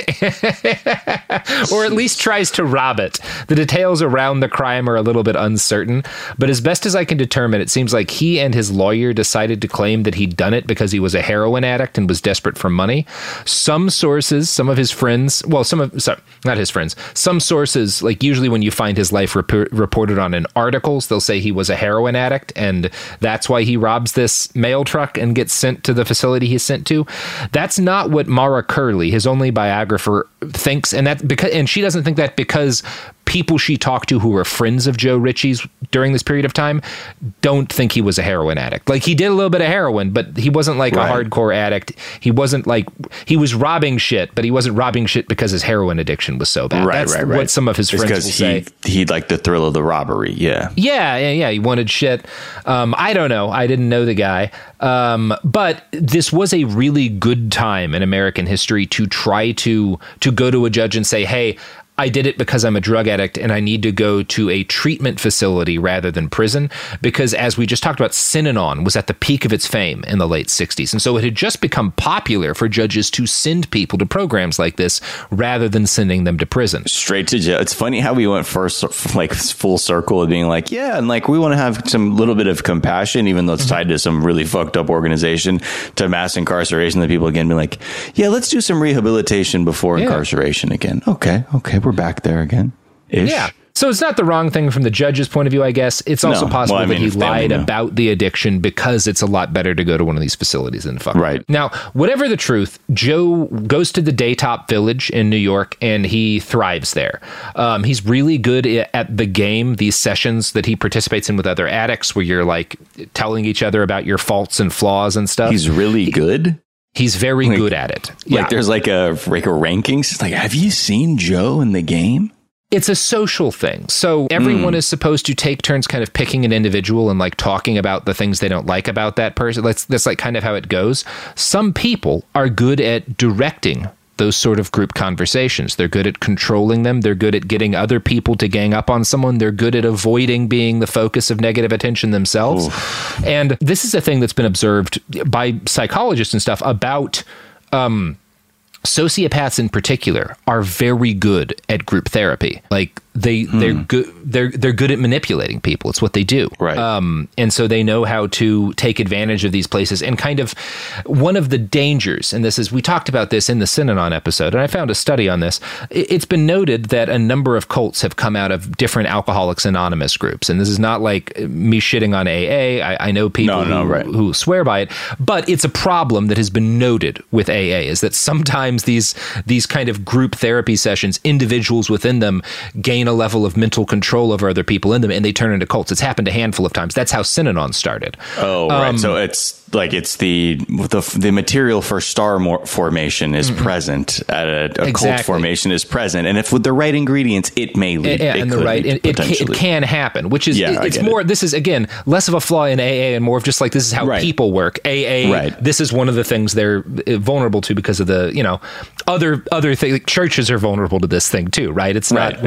or at least tries to rob it. The details around the crime are a little bit uncertain, but as best as I can determine, it seems like he and his lawyer decided to claim that he'd done it because he was a heroin addict and was desperate for money. Some sources, some of his friends, well, some of, sorry, not his friends, some sources, like usually when you find his life rep- reported on in articles, they'll say he was a heroin addict and that's why he robs this mail truck and gets sent to the facility he's sent to. That's not what Mara Curley, his only biographer, thinks, and that because and she doesn't think that because people she talked to who were friends of Joe Ritchie's during this period of time don't think he was a heroin addict. Like, he did a little bit of heroin, but he wasn't like Right. a hardcore addict. He wasn't like, he was robbing shit, but he wasn't robbing shit because his heroin addiction was so bad. Right, That's right, right. what some of his It's friends will because say. he, he liked the thrill of the robbery. Yeah. Yeah, yeah, yeah. He wanted shit. Um, I don't know. I didn't know the guy. Um, but this was a really good time in American history to try to to go to a judge and say, hey, I did it because I'm a drug addict and I need to go to a treatment facility rather than prison, because as we just talked about, Synanon was at the peak of its fame in the late sixties. And so it had just become popular for judges to send people to programs like this rather than sending them to prison. Straight to jail. It's funny how we went first, like full circle of being like, yeah, and like we want to have some little bit of compassion, even though it's tied to some really fucked up organization, to mass incarceration. That people again be like, yeah, let's do some rehabilitation before Yeah. incarceration again. Okay, okay, we're back there again. Ish. Yeah. So it's not the wrong thing from the judge's point of view, I guess. It's also No. possible Well, I mean, that he if they only lied know. about the addiction because it's a lot better to go to one of these facilities than fuck. Right. Now, whatever the truth, Joe goes to the Daytop Village in New York and he thrives there. Um, he's really good i- at the game, these sessions that he participates in with other addicts where you're like telling each other about your faults and flaws and stuff. He's really good. He's very like- good at it. Like Yeah. there's like a like a rankings. It's like, have you seen Joe in the game? It's a social thing. So everyone mm. is supposed to take turns kind of picking an individual and like talking about the things they don't like about that person. That's, that's like kind of how it goes. Some people are good at directing those sort of group conversations. They're good at controlling them. They're good at getting other people to gang up on someone. They're good at avoiding being the focus of negative attention themselves. Ooh. And this is a thing that's been observed by psychologists and stuff about um, sociopaths in particular are very good at group therapy. Like they hmm. they're good they're they're good at manipulating people. It's what they do. Right. Um, and so they know how to take advantage of these places. And kind of one of the dangers, and this is, we talked about this in the Synanon episode, and I found a study on this. It's been noted that a number of cults have come out of different Alcoholics Anonymous groups. And this is not like me shitting on A A. I, I know people no, no, who, right. who swear by it, but it's a problem that has been noted with A A, is that sometimes these these kind of group therapy sessions, individuals within them gain a level of mental control over other people in them, and they turn into cults. It's happened a handful of times. That's how Synanon started. Oh, right. Um, so it's like it's the the the material for star more formation is mm-hmm. present at a, a exactly. cult formation is present, and if with the right ingredients, it may lead. Yeah, it and could the right, lead, it, it, can, it can happen. Which is, yeah, it, it's more. It. This is again less of a flaw in A A and more of just like this is how right. people work. A A, right. This is one of the things they're vulnerable to because of the you know other other things. Like churches are vulnerable to this thing too, right? It's not right, we're exactly. not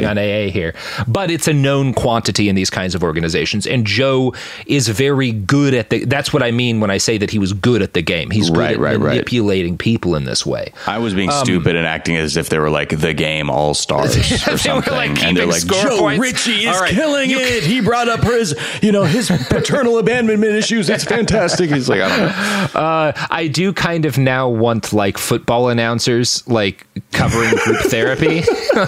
calling on A A here. But it's a known quantity in these kinds of organizations. And Joe is very good at the, that's what I mean when I say that he was good at the game. He's good right, at right, manipulating right. people in this way. I was being um, stupid and acting as if they were like the game all-stars or something. Like and they're like, Joe points. Ritchie is right. killing you it. He brought up his, you know, his paternal abandonment issues. It's fantastic. He's like, I don't know. Uh, I do kind of now want like football announcers like covering group therapy.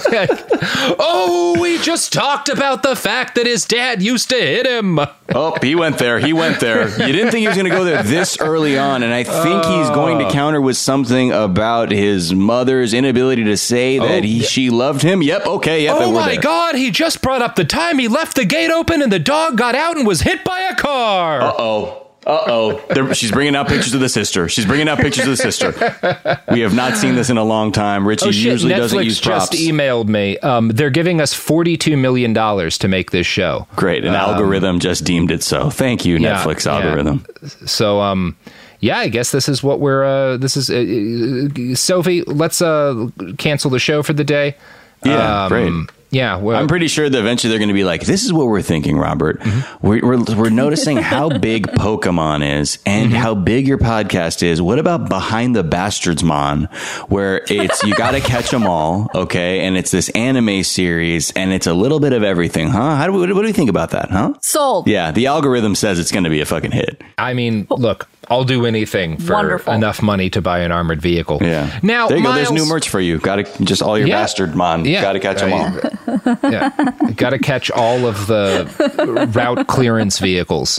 Oh, we just talked about the fact that his dad used to hit him. Oh, he went there. He went there. You didn't think he was going to go there this early on. And I think uh, he's going to counter with something about his mother's inability to say that oh, he, yeah. she loved him. Yep. Okay. Yep. Oh, my there. God. He just brought up the time he left the gate open and the dog got out and was hit by a car. Uh-oh. Uh-oh. She's bringing out pictures of the sister. She's bringing out pictures of the sister. We have not seen this in a long time. Richie oh, usually Netflix doesn't use props. Just emailed me. Um, they're giving us forty-two million dollars to make this show. Great. An um, algorithm just deemed it so. Thank you, yeah, Netflix algorithm. Yeah. So, um... yeah, I guess this is what we're, uh, this is, uh, Sophie, let's uh, cancel the show for the day. Yeah, um, great. Yeah, well, I'm pretty sure that eventually they're going to be like, this is what we're thinking, Robert. Mm-hmm. We're, we're we're noticing how big Pokemon is and mm-hmm. how big your podcast is. What about Behind the Bastardsmon, where it's you got to catch them all, okay? And it's this anime series, and it's a little bit of everything, huh? How do we, what do we think about that, huh? Sold. Yeah, the algorithm says it's going to be a fucking hit. I mean, look, I'll do anything for Wonderful. enough money to buy an armored vehicle. Yeah. Now, there you Miles, go. There's new merch for you. Got to just all your yeah, Bastardmon. Yeah, got to catch them all. Yeah. Got to catch all of the route clearance vehicles.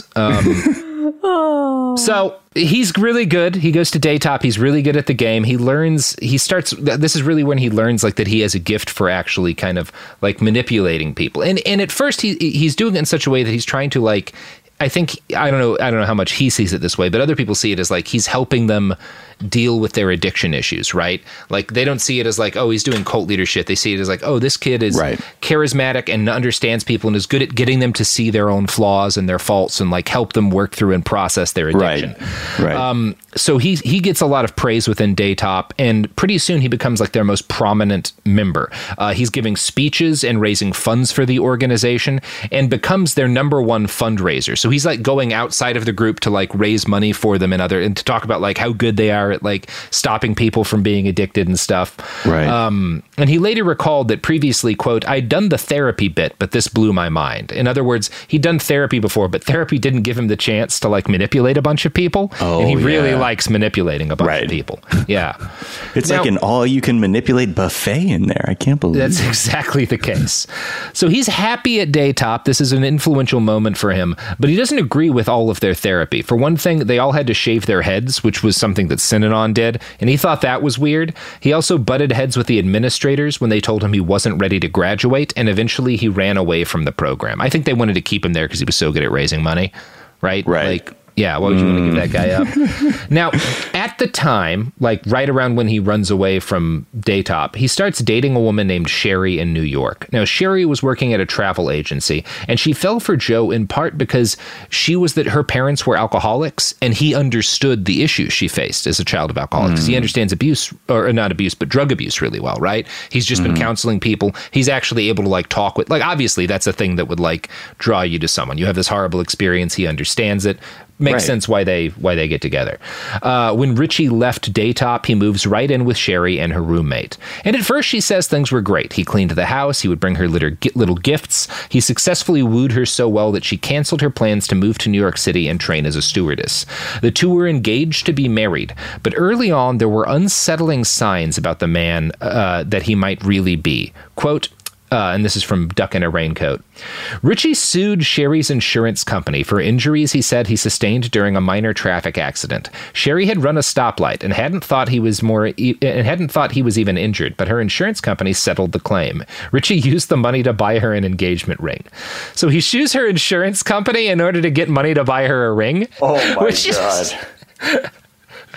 Um, oh. So he's really good. He goes to Daytop. He's really good at the game. He learns, he starts, this is really when he learns like that he has a gift for actually kind of like manipulating people. And, and at first he, he's doing it in such a way that he's trying to like, I think, I don't know, I don't know how much he sees it this way, but other people see it as like he's helping them deal with their addiction issues, right? Like they don't see it as like, oh, he's doing cult leader shit. They see it as like, oh, this kid is right. charismatic and understands people and is good at getting them to see their own flaws and their faults and like help them work through and process their addiction. Right. Right. Um, so he he gets a lot of praise within Daytop, and pretty soon he becomes like their most prominent member. Uh, he's giving speeches and raising funds for the organization and becomes their number one fundraiser. So he's like going outside of the group to like raise money for them and other and to talk about like how good they are at like stopping people from being addicted and stuff. Right. Um, and he later recalled that previously, quote, I'd done the therapy bit, but this blew my mind. In other words, he'd done therapy before, but therapy didn't give him the chance to like manipulate a bunch of people. Oh, and he yeah. really likes manipulating a bunch right. of people. Yeah. It's now, like an all you can manipulate buffet in there. I can't believe that's it. exactly the case. So he's happy at Daytop. This is an influential moment for him, but he doesn't agree with all of their therapy. For one thing, they all had to shave their heads, which was something that Synanon did, and he thought that was weird. He also butted heads with the administrators when they told him he wasn't ready to graduate, and eventually he ran away from the program. I think they wanted to keep him there because he was so good at raising money, right? Right. Like, yeah, why would you mm. want to give that guy up? Now, at the time, like right around when he runs away from Daytop, he starts dating a woman named Sherry in New York. Now, Sherry was working at a travel agency, and she fell for Joe in part because she was that her parents were alcoholics, and he understood the issues she faced as a child of alcoholics. Mm. He understands abuse, or not abuse, but drug abuse really well, right? He's just mm. been counseling people. He's actually able to like talk with, like obviously that's a thing that would like draw you to someone. You have this horrible experience. He understands it. Makes right. sense why they why they get together. Uh, when Richie left Daytop, he moves right in with Sherry and her roommate. And at first, she says things were great. He cleaned the house. He would bring her little, little gifts. He successfully wooed her so well that she canceled her plans to move to New York City and train as a stewardess. The two were engaged to be married, but early on, there were unsettling signs about the man uh, that he might really be. Quote, Uh, and this is from Duck in a Raincoat. Richie sued Sherry's insurance company for injuries he said he sustained during a minor traffic accident. Sherry had run a stoplight and hadn't thought he was more e- and hadn't thought he was even injured, but her insurance company settled the claim. Richie used the money to buy her an engagement ring. So he sues her insurance company in order to get money to buy her a ring. Oh my which God. Is,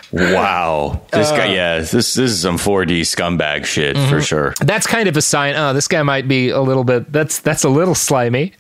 Wow. This uh, guy, yeah, this, this is some four D scumbag shit mm-hmm. for sure. That's kind of a sign. Oh, this guy might be a little bit, that's that's a little slimy.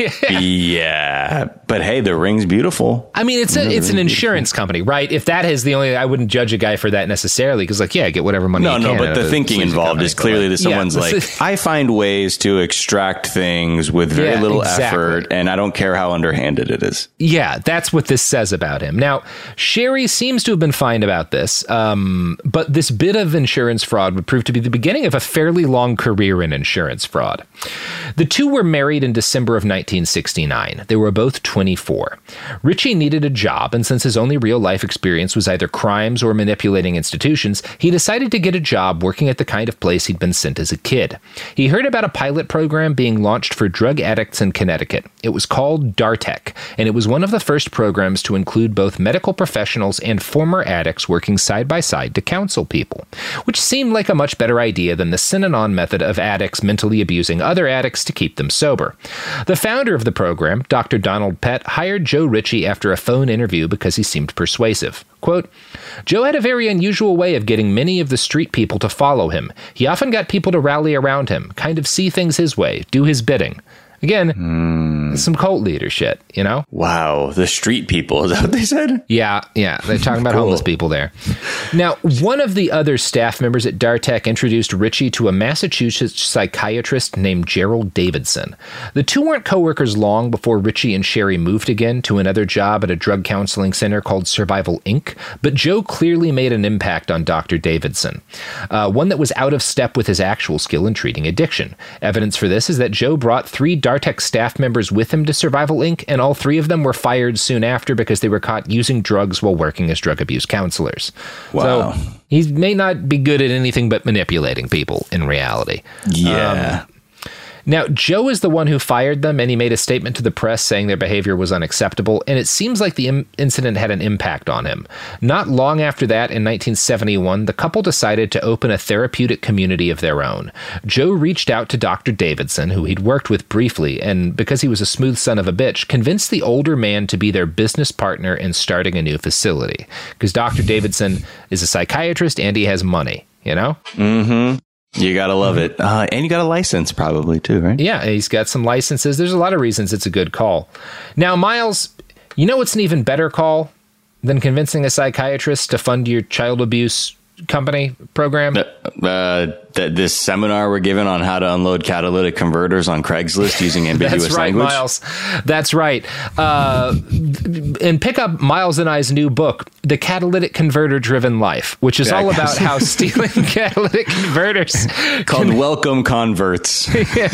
Yeah. But hey, the ring's beautiful. I mean, it's a, it's an insurance beautiful. company, right? If that is the only, I wouldn't judge a guy for that necessarily because, like, yeah, get whatever money no, you no, can. No, but the thinking involved company, is clearly like, that someone's yeah, like, I find ways to extract things with very yeah, little exactly. effort, and I don't care how underhanded it is. Yeah, that's what this says about him. Now, Sherry seems to have been fine about this, um, but this bit of insurance fraud would prove to be the beginning of a fairly long career in insurance fraud. The two were married in December of nineteen sixty-nine. They were both twenty-four. Richie needed a job, and since his only real-life experience was either crimes or manipulating institutions, he decided to get a job working at the kind of place he'd been sent as a kid. He heard about a pilot program being launched for drug addicts in Connecticut. It was called DARTEC, and it was one of the first programs to include both medical professionals and former addicts working side by side to counsel people, which seemed like a much better idea than the Synanon method of addicts mentally abusing other addicts to keep them sober. The founder of the program, Doctor Donald Pett, hired Joe Ritchie after a phone interview because he seemed persuasive. Quote, Joe had a very unusual way of getting many of the street people to follow him. He often got people to rally around him, kind of see things his way, do his bidding. Again, mm. some cult leader shit, you know? Wow, the street people, is that what they said? Yeah, yeah, they're talking about cool. homeless people there. Now, one of the other staff members at DARTEC introduced Ritchie to a Massachusetts psychiatrist named Gerald Davidson. The two weren't coworkers long before Ritchie and Sherry moved again to another job at a drug counseling center called Survival Incorporated, but Joe clearly made an impact on Doctor Davidson, uh, one that was out of step with his actual skill in treating addiction. Evidence for this is that Joe brought three DARTEC staff members with him to Survival Incorporated, and all three of them were fired soon after because they were caught using drugs while working as drug abuse counselors. Wow. So he may not be good at anything but manipulating people in reality. Yeah. Um, Now, Joe is the one who fired them, and he made a statement to the press saying their behavior was unacceptable, and it seems like the im- incident had an impact on him. Not long after that, in nineteen seventy-one, the couple decided to open a therapeutic community of their own. Joe reached out to Doctor Davidson, who he'd worked with briefly, and because he was a smooth son of a bitch, convinced the older man to be their business partner in starting a new facility. Because Doctor Davidson is a psychiatrist, and he has money, you know? Mm-hmm. You gotta love it. Uh, and you got a license probably too, right? Yeah, he's got some licenses. There's a lot of reasons it's a good call. Now, Miles, you know what's an even better call than convincing a psychiatrist to fund your child abuse company program? Uh, uh, th- this seminar we're given on how to unload catalytic converters on Craigslist using ambiguous That's right, language. Miles. That's right. Uh, and pick up Miles and I's new book, The Catalytic Converter Driven Life, which is yeah, all about how stealing catalytic converters called can... Welcome Converts.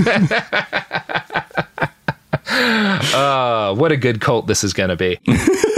uh, what a good cult this is going to be.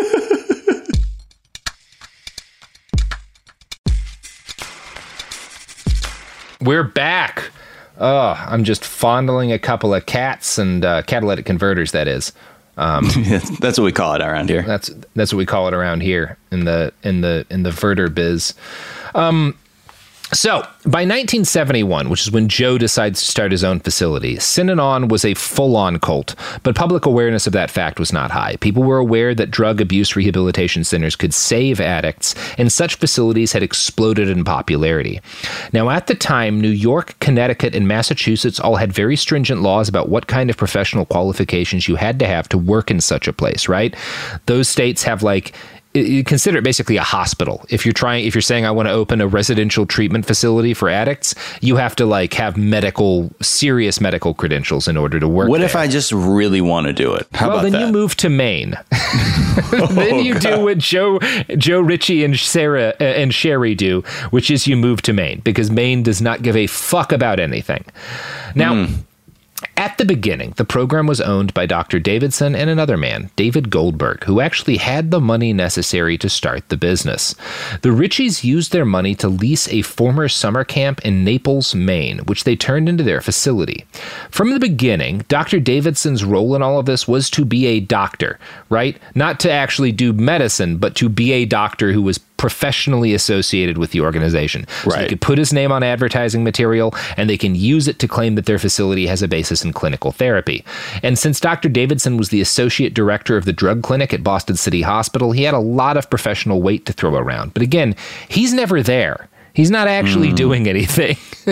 We're back. Oh, I'm just fondling a couple of cats and uh, catalytic converters, that is. Um, that's what we call it around here. That's that's what we call it around here in the in the in the verter biz. Um, so by nineteen seventy-one, which is when Joe decides to start his own facility, Synanon was a full-on cult, but public awareness of that fact was not high. People were aware that drug abuse rehabilitation centers could save addicts, and such facilities had exploded in popularity. Now, at the time, New York, Connecticut, and Massachusetts all had very stringent laws about what kind of professional qualifications you had to have to work in such a place, right? Those states have, like, you consider it basically a hospital. If you're trying, if you're saying I want to open a residential treatment facility for addicts, you have to like have medical, serious medical credentials in order to work. What there. if I just really want to do it? How well, about then that? you move to Maine. oh, then you God. do what Joe, Joe Ritchie and Sarah uh, and Sherry do, which is you move to Maine because Maine does not give a fuck about anything. Now. Mm. At the beginning, the program was owned by Doctor Davidson and another man, David Goldberg, who actually had the money necessary to start the business. The Ritchies used their money to lease a former summer camp in Naples, Maine, which they turned into their facility. From the beginning, Doctor Davidson's role in all of this was to be a doctor, right? Not to actually do medicine, but to be a doctor who was professionally associated with the organization. So Right. they could put his name on advertising material, and they can use it to claim that their facility has a basis in clinical therapy. And since Doctor Davidson was the associate director of the drug clinic at Boston City Hospital, he had a lot of professional weight to throw around. But again, he's never there. He's not actually mm. doing anything.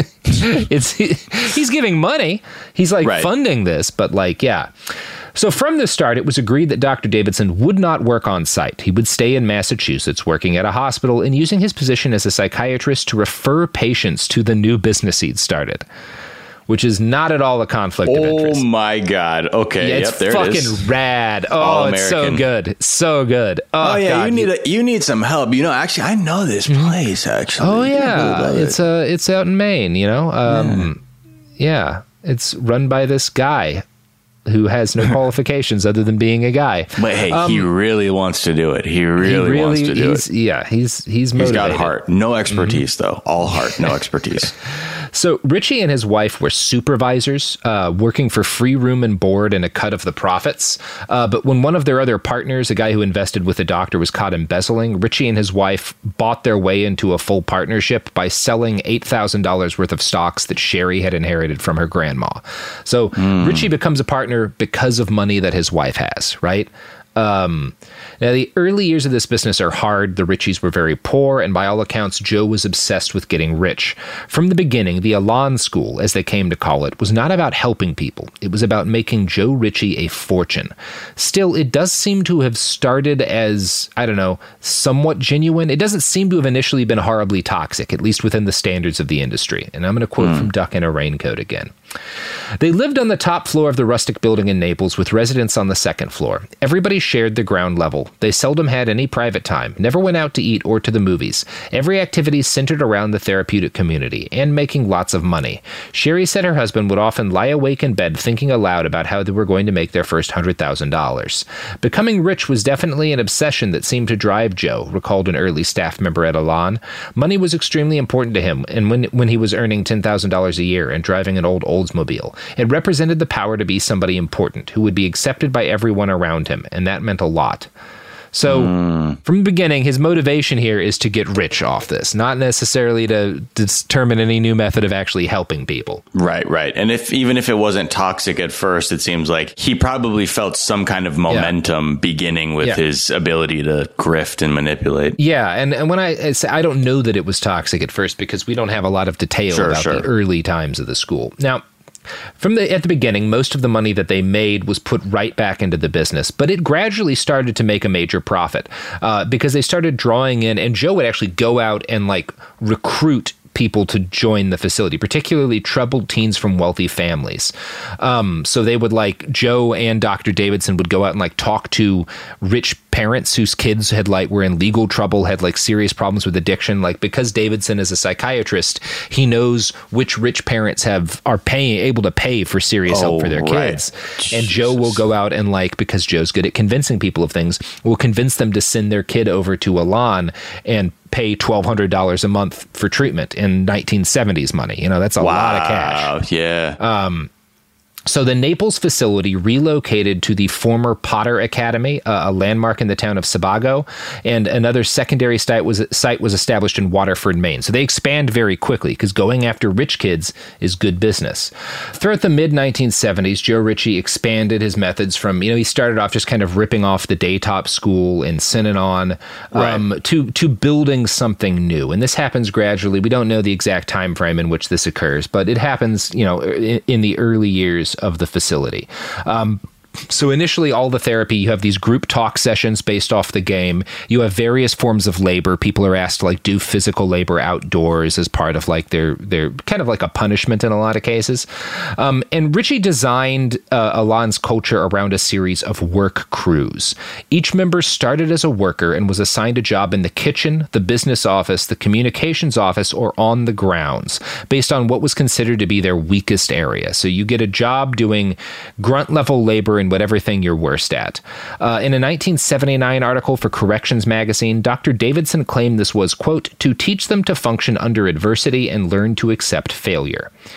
it's he, he's giving money. He's like right. funding this, but like, yeah. So from the start, it was agreed that Doctor Davidson would not work on site. He would stay in Massachusetts, working at a hospital and using his position as a psychiatrist to refer patients to the new business he'd started, which is not at all a conflict oh of interest. Oh my God. Okay. Yeah, it's yep, there fucking it is. rad. Oh, it's so good. So good. Oh, oh yeah. God. You need a, you need some help. You know, actually, I know this place, actually. Oh, yeah. It's it. uh, it's out in Maine, you know? Um, yeah. yeah. It's run by this guy who has no qualifications other than being a guy. But hey, um, he really wants to do it. He really, he really wants to do it. Yeah, he's he's He's motivated. got heart. No expertise, mm-hmm. though. All heart, no expertise. So Richie and his wife were supervisors, uh, working for free room and board and a cut of the profits. Uh, but when one of their other partners, a guy who invested with the doctor, was caught embezzling, Richie and his wife bought their way into a full partnership by selling eight thousand dollars worth of stocks that Sherry had inherited from her grandma. So mm. Richie becomes a partner because of money that his wife has, right? Um, now, the early years of this business are hard. The Richies were very poor, and by all accounts, Joe was obsessed with getting rich. From the beginning, the Elan School, as they came to call it, was not about helping people. It was about making Joe Ritchie a fortune. Still, it does seem to have started as, I don't know, somewhat genuine. It doesn't seem to have initially been horribly toxic, at least within the standards of the industry. And I'm going to quote mm. from Duck in a Raincoat again. They lived on the top floor of the rustic building in Naples with residents on the second floor. Everybody shared the ground level. They seldom had any private time, never went out to eat or to the movies. Every activity centered around the therapeutic community and making lots of money. Sherry said her husband would often lie awake in bed thinking aloud about how they were going to make their first one hundred thousand dollars. Becoming rich was definitely an obsession that seemed to drive Joe, recalled an early staff member at Elan. Money was extremely important to him, and when, when he was earning ten thousand dollars a year and driving an old Oldsmobile, it represented the power to be somebody important who would be accepted by everyone around him, and that meant a lot. So mm. from the beginning, his motivation here is to get rich off this, not necessarily to determine any new method of actually helping people. Right, right. And if even if it wasn't toxic at first, it seems like he probably felt some kind of momentum yeah. beginning with yeah. his ability to grift and manipulate. Yeah, and, and when I, I say I don't know that it was toxic at first because we don't have a lot of detail sure, about sure. the early times of the school. Now, From the at the beginning, most of the money that they made was put right back into the business, but it gradually started to make a major profit uh, because they started drawing in, and Joe would actually go out and like recruit people to join the facility, particularly troubled teens from wealthy families. Um, so they would like Joe and Doctor Davidson would go out and like talk to rich parents whose kids had like were in legal trouble, had like serious problems with addiction. Like because Davidson is a psychiatrist, he knows which rich parents have are paying able to pay for serious oh, help for their right. kids. Jesus. And Joe will go out and like because Joe's good at convincing people of things, will convince them to send their kid over to Elan and pay twelve hundred dollars a month for treatment in nineteen seventies money. You know, that's a wow, lot of cash. Yeah. Um, So the Naples facility relocated to the former Potter Academy, uh, a landmark in the town of Sebago, and another secondary site was site was established in Waterford, Maine. So they expand very quickly because going after rich kids is good business. Throughout the mid nineteen seventies, Joe Ritchie expanded his methods from, you know, he started off just kind of ripping off the Daytop School in Synanon um, right. to to building something new. And this happens gradually. We don't know the exact time frame in which this occurs, but it happens, you know, in, in the early years of the facility. Um, So initially, all the therapy, you have these group talk sessions based off the game. You have various forms of labor. People are asked to like do physical labor outdoors as part of like their their kind of like a punishment in a lot of cases. Um, and Ritchie designed uh, Elan's culture around a series of work crews. Each member started as a worker and was assigned a job in the kitchen, the business office, the communications office, or on the grounds, based on what was considered to be their weakest area. So you get a job doing grunt level labor in whatever thing you're worst at. Uh, in a nineteen seventy-nine article for Corrections magazine, Doctor Davidson claimed this was, quote, to teach them to function under adversity and learn to accept failure.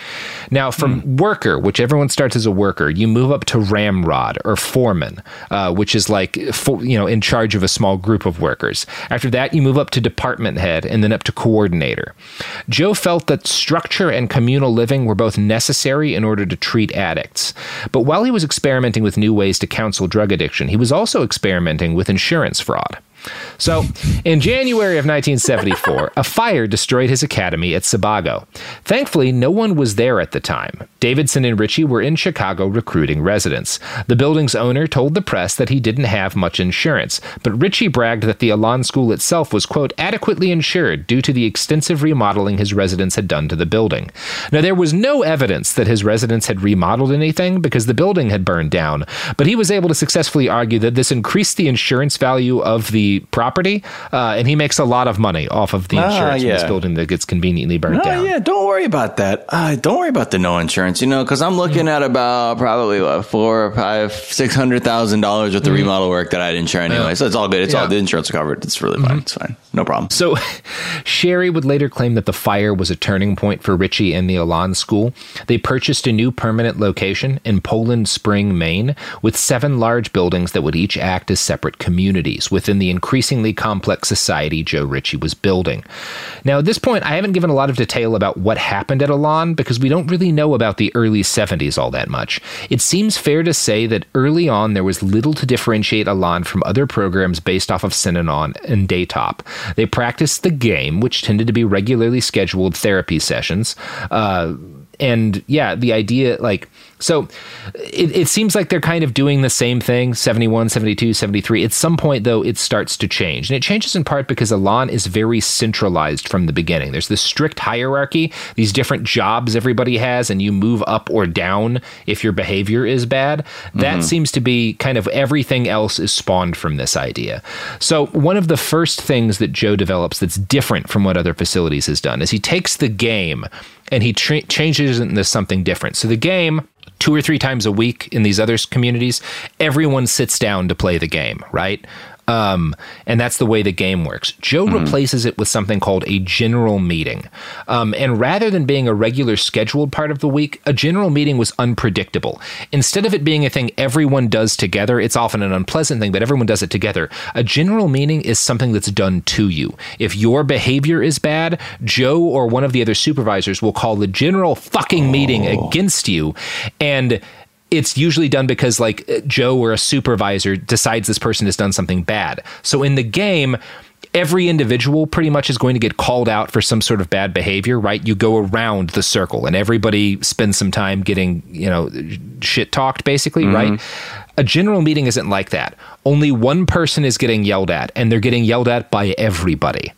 Now, from mm. worker, which everyone starts as a worker, you move up to ramrod or foreman, uh, which is like, for, you know, in charge of a small group of workers. After that, you move up to department head and then up to coordinator. Joe felt that structure and communal living were both necessary in order to treat addicts. But while he was experimenting with new ways to counsel drug addiction, he was also experimenting with insurance fraud. So, in January of nineteen seventy-four, a fire destroyed his academy at Sebago. Thankfully, no one was there at the time. Davidson and Ritchie were in Chicago recruiting residents. The building's owner told the press that he didn't have much insurance, but Ritchie bragged that the Elan School itself was, quote, adequately insured due to the extensive remodeling his residents had done to the building. Now, there was no evidence that his residents had remodeled anything because the building had burned down, but he was able to successfully argue that this increased the insurance value of the property, uh, and he makes a lot of money off of the insurance uh, yeah. in this building that gets conveniently burnt no, down. Yeah, don't worry about that. Uh, don't worry about the no insurance, you know, because I'm looking mm. at about probably what, four, five, six hundred thousand dollars worth of mm. remodel work that I didn't insure anyway. Yeah. So it's all good. It's yeah. all the insurance covered. It's really fine. Mm-hmm. It's fine. No problem. So Sherry would later claim that the fire was a turning point for Ritchie and the Elan School. They purchased a new permanent location in Poland Spring, Maine, with seven large buildings that would each act as separate communities within the increasingly complex society Joe Ritchie was building. Now, at this point, I haven't given a lot of detail about what happened at Elan because we don't really know about the early seventies all that much. It seems fair to say that early on there was little to differentiate Elan from other programs based off of Synanon and Daytop. They practiced the game, which tended to be regularly scheduled therapy sessions. Uh, and yeah, the idea, like, so it, it seems like they're kind of doing the same thing, seventy-one, seventy-two, seventy-three. At some point, though, it starts to change. And it changes in part because Elan is very centralized from the beginning. There's this strict hierarchy, these different jobs everybody has, and you move up or down if your behavior is bad. That mm-hmm. seems to be kind of everything else is spawned from this idea. So one of the first things that Joe develops that's different from what other facilities has done is he takes the game and he tra- changes it into something different. So the game, two or three times a week in these other communities, everyone sits down to play the game, right? Um, and that's the way the game works. Joe mm-hmm. replaces it with something called a general meeting. Um, and rather than being a regular scheduled part of the week, a general meeting was unpredictable. Instead of it being a thing everyone does together, it's often an unpleasant thing, but everyone does it together. A general meeting is something that's done to you. If your behavior is bad, Joe or one of the other supervisors will call the general fucking oh. meeting against you. And it's usually done because, like, Joe or a supervisor decides this person has done something bad. So in the game, every individual pretty much is going to get called out for some sort of bad behavior, right? You go around the circle and everybody spends some time getting, you know, shit talked, basically, mm-hmm. right? A general meeting isn't like that. Only one person is getting yelled at, and they're getting yelled at by everybody.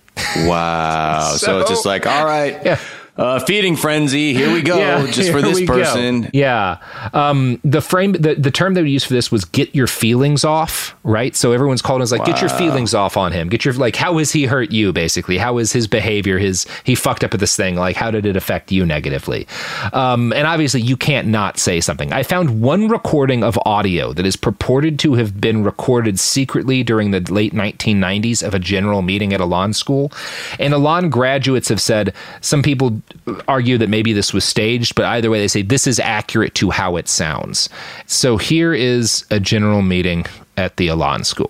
Wow. so, so it's just like, all right. Yeah. Uh, feeding frenzy. Here we go. Yeah, just for this person. Go. Yeah. Um, the frame, the, the term they would use for this was get your feelings off, right? So everyone's called us like, wow. get your feelings off on him. Get your, like, how has he hurt you, basically? How is his behavior? His, he fucked up at this thing. Like, how did it affect you negatively? Um, and obviously you can't not say something. I found one recording of audio that is purported to have been recorded secretly during the late nineteen nineties of a general meeting at Elan School. And Elan graduates have said, some people argue that maybe this was staged, but either way they say this is accurate to how it sounds. So here is a general meeting at the Elan School.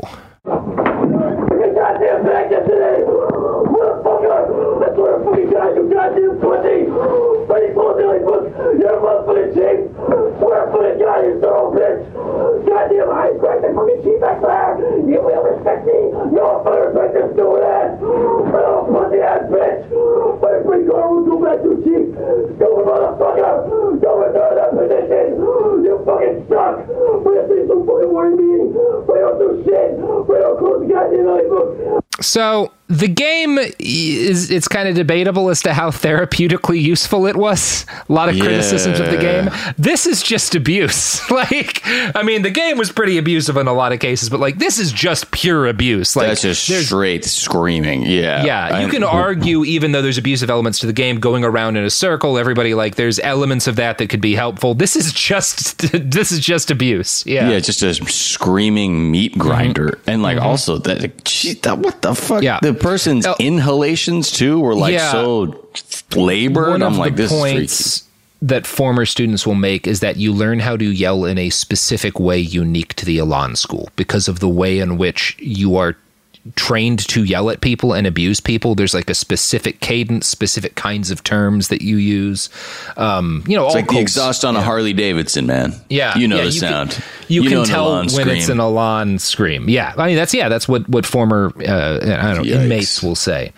Goddamn back yesterday! Motherfucker! That's what a fucking guy, you goddamn pussy! Buddy Bolsilly book! You're a motherfucking cheap! Square-footed guy, you thorough bitch! Goddamn high crack that fucking cheap back there! You will respect me! No fucker respect this stupid ass! Little pussy ass bitch! But if we go, we'll go back to cheap! Stupid motherfucker! Don't return that position! You fucking suck! But if they some fucking warning meeting, we don't do shit! We don't close the goddamn alley book! So the game is, it's kind of debatable as to how therapeutically useful it was. A lot of yeah. criticisms of the game. This is just abuse. Like, I mean, the game was pretty abusive in a lot of cases, but like, this is just pure abuse. Like, that's just straight screaming. Yeah. Yeah. You can argue, even though there's abusive elements to the game, going around in a circle, everybody, like, there's elements of that that could be helpful. This is just, this is just abuse. Yeah. Yeah. Just a screaming meat grinder. Mm-hmm. And like, mm-hmm. also that, gee, that, what the fuck? Yeah. The person's uh, inhalations too were like yeah. so labored. One I'm of like, the this points, is freaky. that former students will make is that you learn how to yell in a specific way unique to the Elan school because of the way in which you are trained to yell at people and abuse people. There's like a specific cadence, specific kinds of terms that you use. Um, you know, it's all like the cults, exhaust on yeah. a Harley Davidson, man. Yeah, you know yeah, the you sound. Can, you, you can tell when scream. it's an Elan scream. Yeah, I mean that's yeah, that's what what former uh, I don't know Yikes. inmates will say.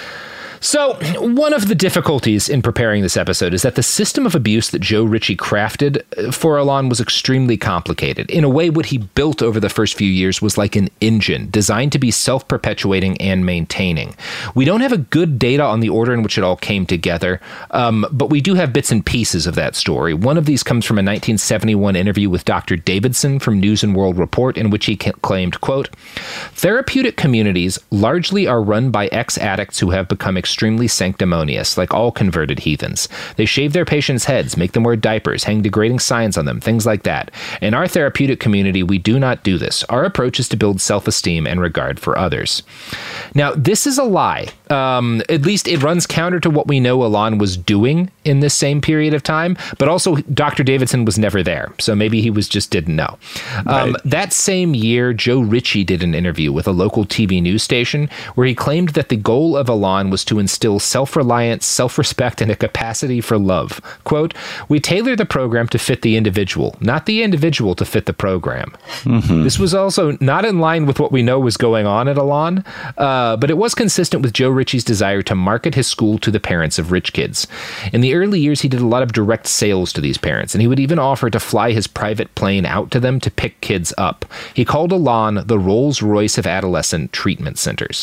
So, one of the difficulties in preparing this episode is that the system of abuse that Joe Ritchie crafted for Elan was extremely complicated. In a way, what he built over the first few years was like an engine designed to be self-perpetuating and maintaining. We don't have a good data on the order in which it all came together, um, but we do have bits and pieces of that story. One of these comes from a nineteen seventy-one interview with Doctor Davidson from News and World Report, in which he claimed, quote, "Therapeutic communities largely are run by ex-addicts who have become extremely sanctimonious, like all converted heathens. They shave their patients' heads, make them wear diapers, hang degrading signs on them, things like that. In our therapeutic community, we do not do this. Our approach is to build self-esteem and regard for others." Now, this is a lie. Um, at least it runs counter to what we know Elan was doing in this same period of time, but also Doctor Davidson was never there, so maybe he was just didn't know. Um, right. That same year, Joe Ritchie did an interview with a local T V news station where he claimed that the goal of Elan was to instill self-reliance, self-respect, and a capacity for love. Quote, "We tailor the program to fit the individual, not the individual to fit the program." Mm-hmm. This was also not in line with what we know was going on at Elan, uh, but it was consistent with Joe Ritchie's desire to market his school to the parents of rich kids. In the early years, he did a lot of direct sales to these parents, and he would even offer to fly his private plane out to them to pick kids up. He called Elan the Rolls-Royce of adolescent treatment centers.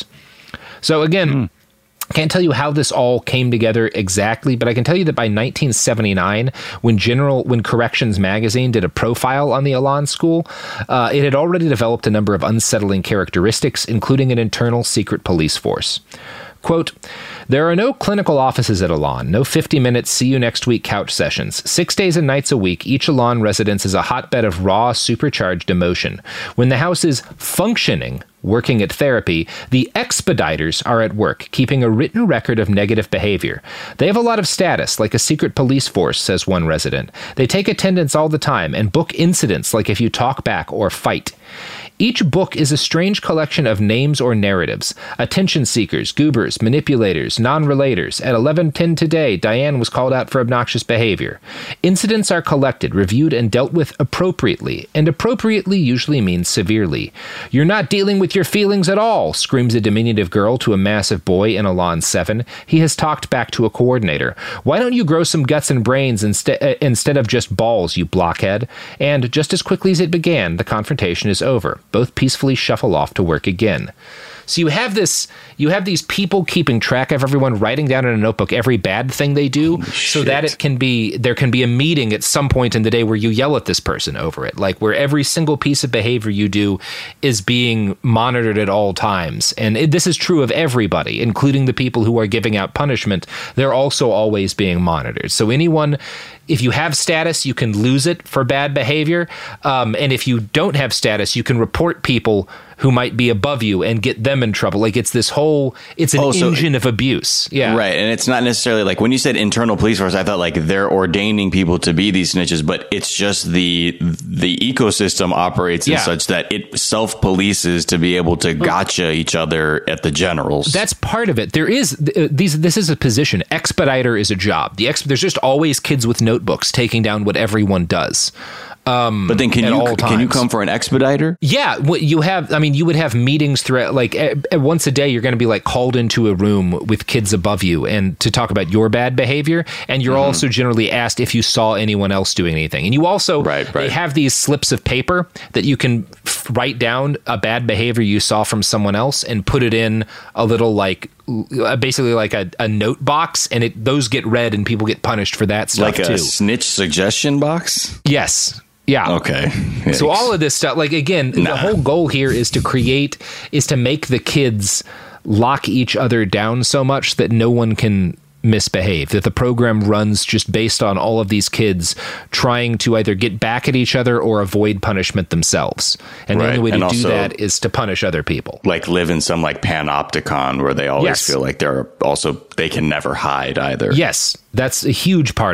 So again, mm. I can't tell you how this all came together exactly, but I can tell you that by nineteen seventy-nine, when General, when Corrections magazine did a profile on the Elan school, uh, it had already developed a number of unsettling characteristics, including an internal secret police force. Quote, "There are no clinical offices at Elan, no fifty-minute see-you-next-week couch sessions. Six days and nights a week, each Elan residence is a hotbed of raw, supercharged emotion. When the house is functioning, working at therapy, the expediters are at work, keeping a written record of negative behavior. They have a lot of status, like a secret police force," says one resident. "They take attendance all the time and book incidents like if you talk back or fight. Each book is a strange collection of names or narratives. Attention seekers, goobers, manipulators, non-relators. At eleven ten today, Diane was called out for obnoxious behavior. Incidents are collected, reviewed, and dealt with appropriately, and appropriately usually means severely. You're not dealing with your feelings at all," screams a diminutive girl to a massive boy in Elan seven. He has talked back to a coordinator. "Why don't you grow some guts and brains inste- uh, instead of just balls, you blockhead?" And just as quickly as it began, the confrontation is over. Both peacefully shuffle off to work again. So you have this, you have these people keeping track of everyone, writing down in a notebook every bad thing they do, Holy so shit. that it can be, there can be a meeting at some point in the day where you yell at this person over it, like where every single piece of behavior you do is being monitored at all times. And it, this is true of everybody, including the people who are giving out punishment. They're also always being monitored. So anyone, if you have status, you can lose it for bad behavior. Um, and if you don't have status, you can report people who might be above you and get them in trouble. Like it's this whole, it's an Oh, so- engine of abuse. Yeah. Right. And it's not necessarily like when you said internal police force, I thought like they're ordaining people to be these snitches, but it's just the the ecosystem operates in Yeah. such that it self polices to be able to gotcha each other at the generals. That's part of it. There is uh, these. This is a position. Expediter is a job. The ex, there's just always kids with notebooks taking down what everyone does. Um, but then can at you all can you times. come for an expediter? Yeah, what you have. I mean, you would have meetings throughout. Like uh, once a day, you're going to be like called into a room with kids above you and to talk about your bad behavior. And you're mm-hmm. also generally asked if you saw anyone else doing anything. And you also right, right. they have these slips of paper that you can f- write down a bad behavior you saw from someone else and put it in a little like. Basically like a, a note box, and it those get read and people get punished for that stuff like a too. snitch suggestion box? Yes. Yeah. Okay. Yikes. So all of this stuff, like again, nah. the whole goal here is to create, is to make the kids lock each other down so much that no one can misbehave, that the program runs just based on all of these kids trying to either get back at each other or avoid punishment themselves. And right. the only way and to also, do that is to punish other people. Like live in some like panopticon where they always yes. feel like they're also, they can never hide either. Yes, that's a huge part of it.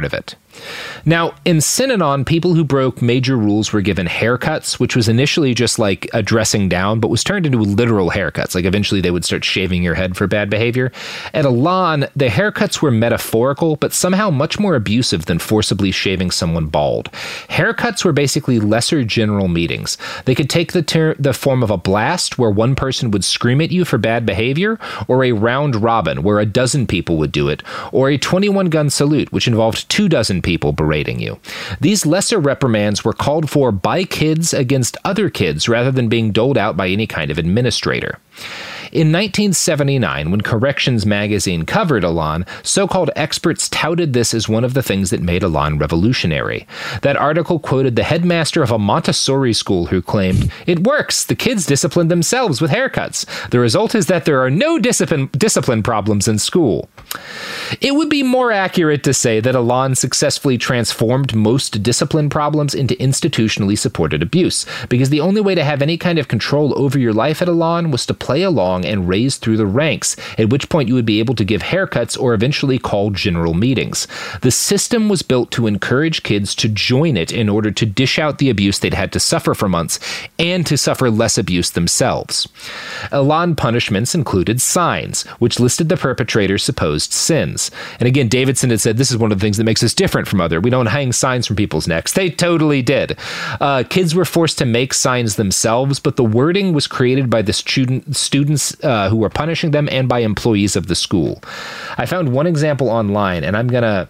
Now, in Synanon, people who broke major rules were given haircuts, which was initially just like a dressing down, but was turned into literal haircuts. Like eventually they would start shaving your head for bad behavior. At Elan, the haircuts were metaphorical, but somehow much more abusive than forcibly shaving someone bald. Haircuts were basically lesser general meetings. They could take the, ter- the form of a blast, where one person would scream at you for bad behavior, or a round robin, where a dozen people would do it, or a twenty-one gun salute, which involved two dozen people berating you. These lesser reprimands were called for by kids against other kids rather than being doled out by any kind of administrator. In nineteen seventy-nine, when Corrections magazine covered Elan, so-called experts touted this as one of the things that made Elan revolutionary. That article quoted the headmaster of a Montessori school who claimed, "It works. The kids discipline themselves with haircuts. The result is that there are no discipline, discipline problems in school." It would be more accurate to say that Elan successfully transformed most discipline problems into institutionally supported abuse, because the only way to have any kind of control over your life at Elan was to play along and raise through the ranks, at which point you would be able to give haircuts or eventually call general meetings. The system was built to encourage kids to join it in order to dish out the abuse they'd had to suffer for months and to suffer less abuse themselves. Elan punishments included signs, which listed the perpetrator's supposed sins. And again, Davidson had said, this is one of the things that makes us different from other. We don't hang signs from people's necks. They totally did. Uh, kids were forced to make signs themselves, but the wording was created by the student, students uh, who were punishing them and by employees of the school. I found one example online, and I'm going to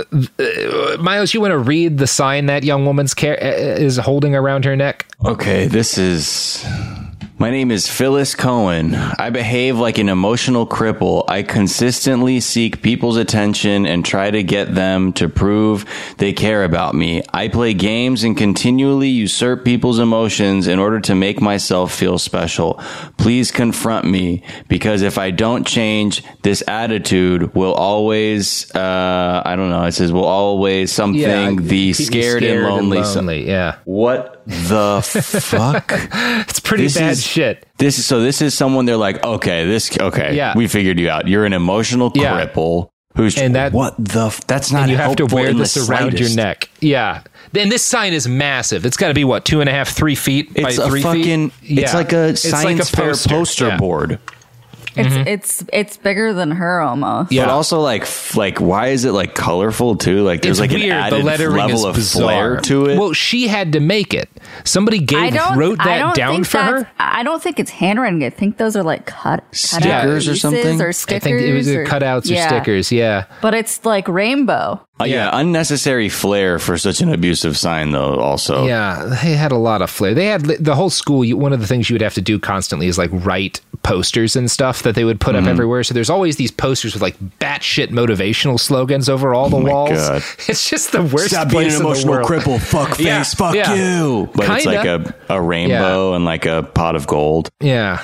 Uh, Miles, you want to read the sign that young woman's care is holding around her neck? Okay, this is... My name is Phyllis Cohen. I behave like an emotional cripple. I consistently seek people's attention and try to get them to prove they care about me. I play games and continually usurp people's emotions in order to make myself feel special. Please confront me, because if I don't change, this attitude will always, uh, I don't know, it says will always something, yeah, the scared, scared and lonely. And lonely yeah. What the fuck? It's pretty this bad is, shit. This is so. This is someone. They're like, okay, this. Okay, yeah. we figured you out. You're an emotional yeah. cripple who's. And that, what the? F- that's not. And you have to wear this around slightest. your neck. Yeah. And this sign is massive. It's got to be what, two and a half, three feet it's by three a fucking, feet. It's yeah. like a it's science like a fair poster, poster yeah. board. It's Mm-hmm. it's it's bigger than her almost. Yeah. But also like f- like why is it like colorful too? Like there's It's like weird. an added the lettering level is of bizarre. flair to it. Well, she had to make it. Somebody gave I don't wrote I that don't down think for that's- her. I don't think it's handwriting. I think those are like cut Stickers cutout or pieces something? or I stickers. think it was or, cutouts yeah. or stickers. Yeah. But it's like rainbow. Uh, yeah, unnecessary flair for such an abusive sign though. Also, Yeah, they had a lot of flair. They had the whole school. You, one of the things you would have to do constantly is like write posters and stuff that they would put Mm-hmm. up everywhere. So there's always these posters with like batshit motivational slogans over all the Oh my walls. God. It's just the worst Stop being place an in the emotional world. cripple. Fuck face. Yeah, Fuck yeah. you. But it's like a, a rainbow and like a pot of gold. Yeah.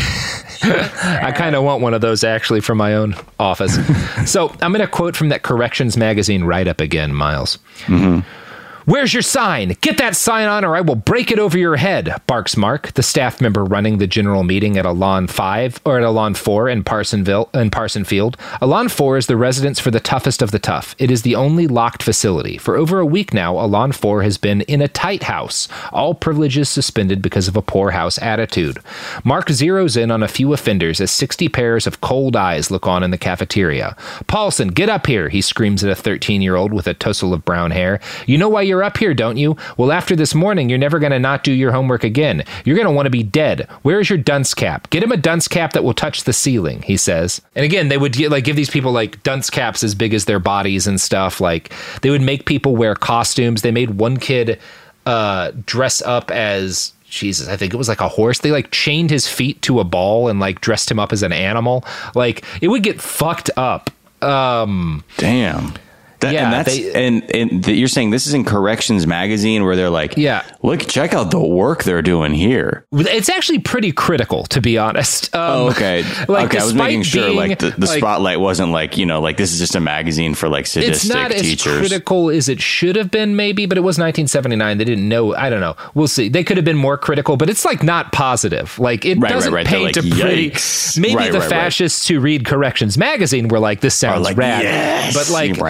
I kind of want one of those actually for my own office. So I'm going to quote from that Corrections magazine write-up again, Miles. Mm-hmm. "Where's your sign? Get that sign on or I will break it over your head," barks Mark, the staff member running the general meeting at Elan five or at Elan four in Parsonville in Parsonfield. Elan four is the residence for the toughest of the tough. It is the only locked facility. For over a week now, Elan four has been in a tight house, all privileges suspended because of a poor house attitude. Mark zeroes in on a few offenders as sixty pairs of cold eyes look on in the cafeteria. "Paulson, get up here," he screams at a thirteen-year-old with a tussle of brown hair. "You know why you're up here, don't you? Well, after this morning, you're never going to not do your homework again. You're going to want to be dead. Where is your dunce cap? Get him a dunce cap that will touch the ceiling," he says. And again, they would like give these people like dunce caps as big as their bodies and stuff. Like they would make people wear costumes. They made one kid uh, dress up as Jesus, I think it was like a horse. They like chained his feet to a ball and like dressed him up as an animal. Like it would get fucked up. Um, Damn. That, Yeah, and that's they- and, and the, you're saying this is in Corrections magazine where they're like, Yeah. look, check out the work they're doing here. It's actually pretty critical, to be honest. Um, Oh, okay. like, okay, I was despite making sure being, like the, the like, spotlight wasn't like, you know, like this is just a magazine for like sadistic It's not teachers. as critical as it should have been, maybe, but it was nineteen seventy-nine. They didn't know. I don't know. We'll see. They could have been more critical, but it's like not positive. Like it Right, right, doesn't right. They're paint like, a pretty. yikes. Maybe Right, the right, right. fascists who read Corrections magazine were like, "This sounds like, rad," yes. but like, Right. I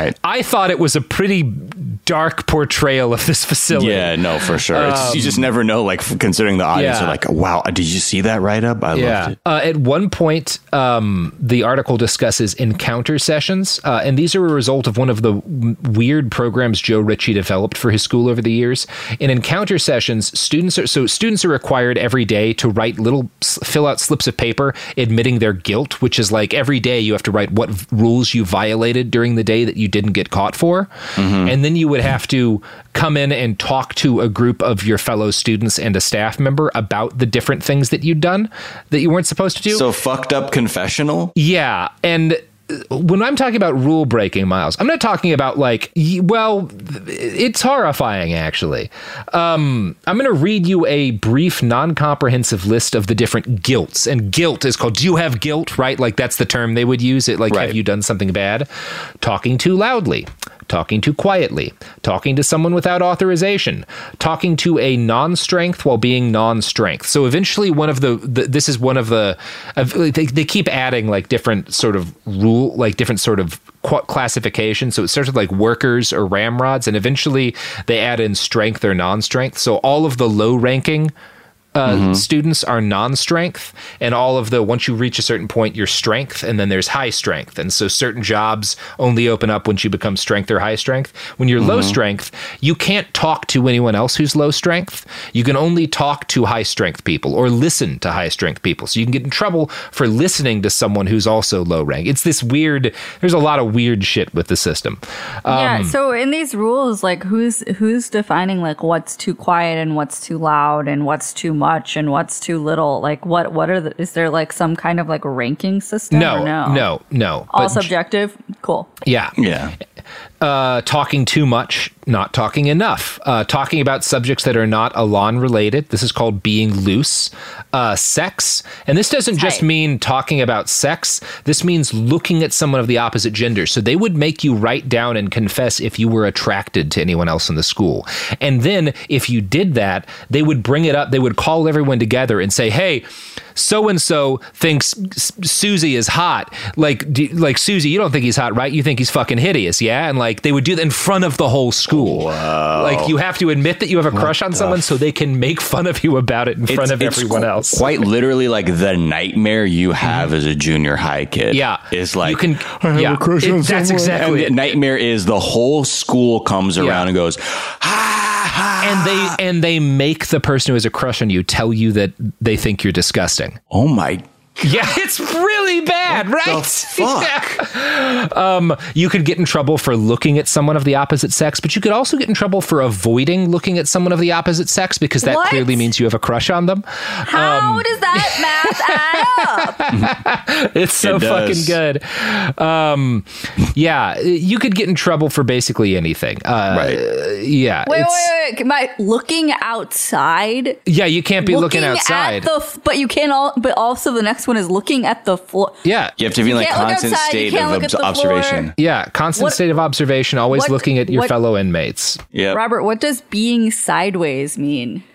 I thought it was a pretty dark portrayal of this facility. Yeah, no, for sure. Um, it's, you just never know, like, considering the audience yeah. are like, wow, did you see that write-up? I Yeah. loved it. Uh, at one point, um, the article discusses encounter sessions, uh, and these are a result of one of the w- weird programs Joe Ritchie developed for his school over the years. In encounter sessions, students are so students are required every day to write little, fill out slips of paper admitting their guilt, which is like every day you have to write what v- rules you violated during the day that you didn't get caught for, mm-hmm. and then you would have to come in and talk to a group of your fellow students and a staff member about the different things that you'd done that you weren't supposed to do. So fucked up confessional? Yeah. And when I'm talking about rule breaking, Miles, I'm not talking about like, y- well, it's horrifying, actually. Um, I'm going to read you a brief, non-comprehensive list of the different guilts. And guilt is called, do you have guilt, right? Like that's the term they would use it. Like, right. Have you done something bad? Talking too loudly. Talking too quietly, talking to someone without authorization, talking to a non-strength while being non-strength. So eventually one of the, the this is one of the, uh, they, they keep adding like different sort of rule, like different sort of qu- classifications. So it starts with like workers or ramrods, and eventually they add in strength or non-strength. So all of the low ranking Uh, mm-hmm. students are non-strength, and all of the, once you reach a certain point, you're strength, and then there's high strength. And so certain jobs only open up once you become strength or high strength. When you're mm-hmm. low strength, you can't talk to anyone else who's low strength. You can only talk to high strength people or listen to high strength people. So you can get in trouble for listening to someone who's also low rank. It's this weird, there's a lot of weird shit with the system. Um, yeah. So in these rules, like who's, who's defining like what's too quiet and what's too loud and what's too much and what's too little? Like what what are the, is there like some kind of like ranking system? No, or no, no, no. All But subjective. Cool. Yeah, Yeah. Uh, talking too much, not talking enough, uh, talking about subjects that are not Elan related. This is called being loose. Uh, sex, and this doesn't just Tight. mean talking about sex. This means looking at someone of the opposite gender. So they would make you write down and confess if you were attracted to anyone else in the school. And then if you did that, they would bring it up. They would call everyone together and say, hey, so-and-so thinks S- Susie is hot. Like, do, like Susie, you don't think he's hot, right? You think he's fucking hideous, yeah? And like, they would do that in front of the whole school. Wow. Like, you have to admit that you have a crush on someone so they can make fun of you about it in front It's- of it's everyone qu- else. Quite literally, like the nightmare you have as a junior high kid. Yeah. Is like, you can, I have yeah, a crush it- on that's someone. exactly And the it. nightmare is the whole school comes around Yeah. and goes, ha, ha. And they and they make the person who has a crush on you tell you that they think you're disgusting. Oh my Yeah, it's really bad, right? the fuck? Yeah. Um, you could get in trouble for looking at someone of the opposite sex, but you could also get in trouble for avoiding looking at someone of the opposite sex because that What? clearly means you have a crush on them. How does that math add up? It's so It fucking does. good. Um, yeah, you could get in trouble for basically anything. Uh, Right. Yeah. Wait, it's- wait, wait. Am I looking outside? Yeah, you can't be looking, at outside. the, f- but you can all. But also, the next one is looking at the floor. yeah. You have to be in like can't look constant outside, you state can't of look obs- at the observation. floor. Yeah, constant What- state of observation, always what- looking at your what- fellow inmates. Yeah. Robert, what does being sideways mean?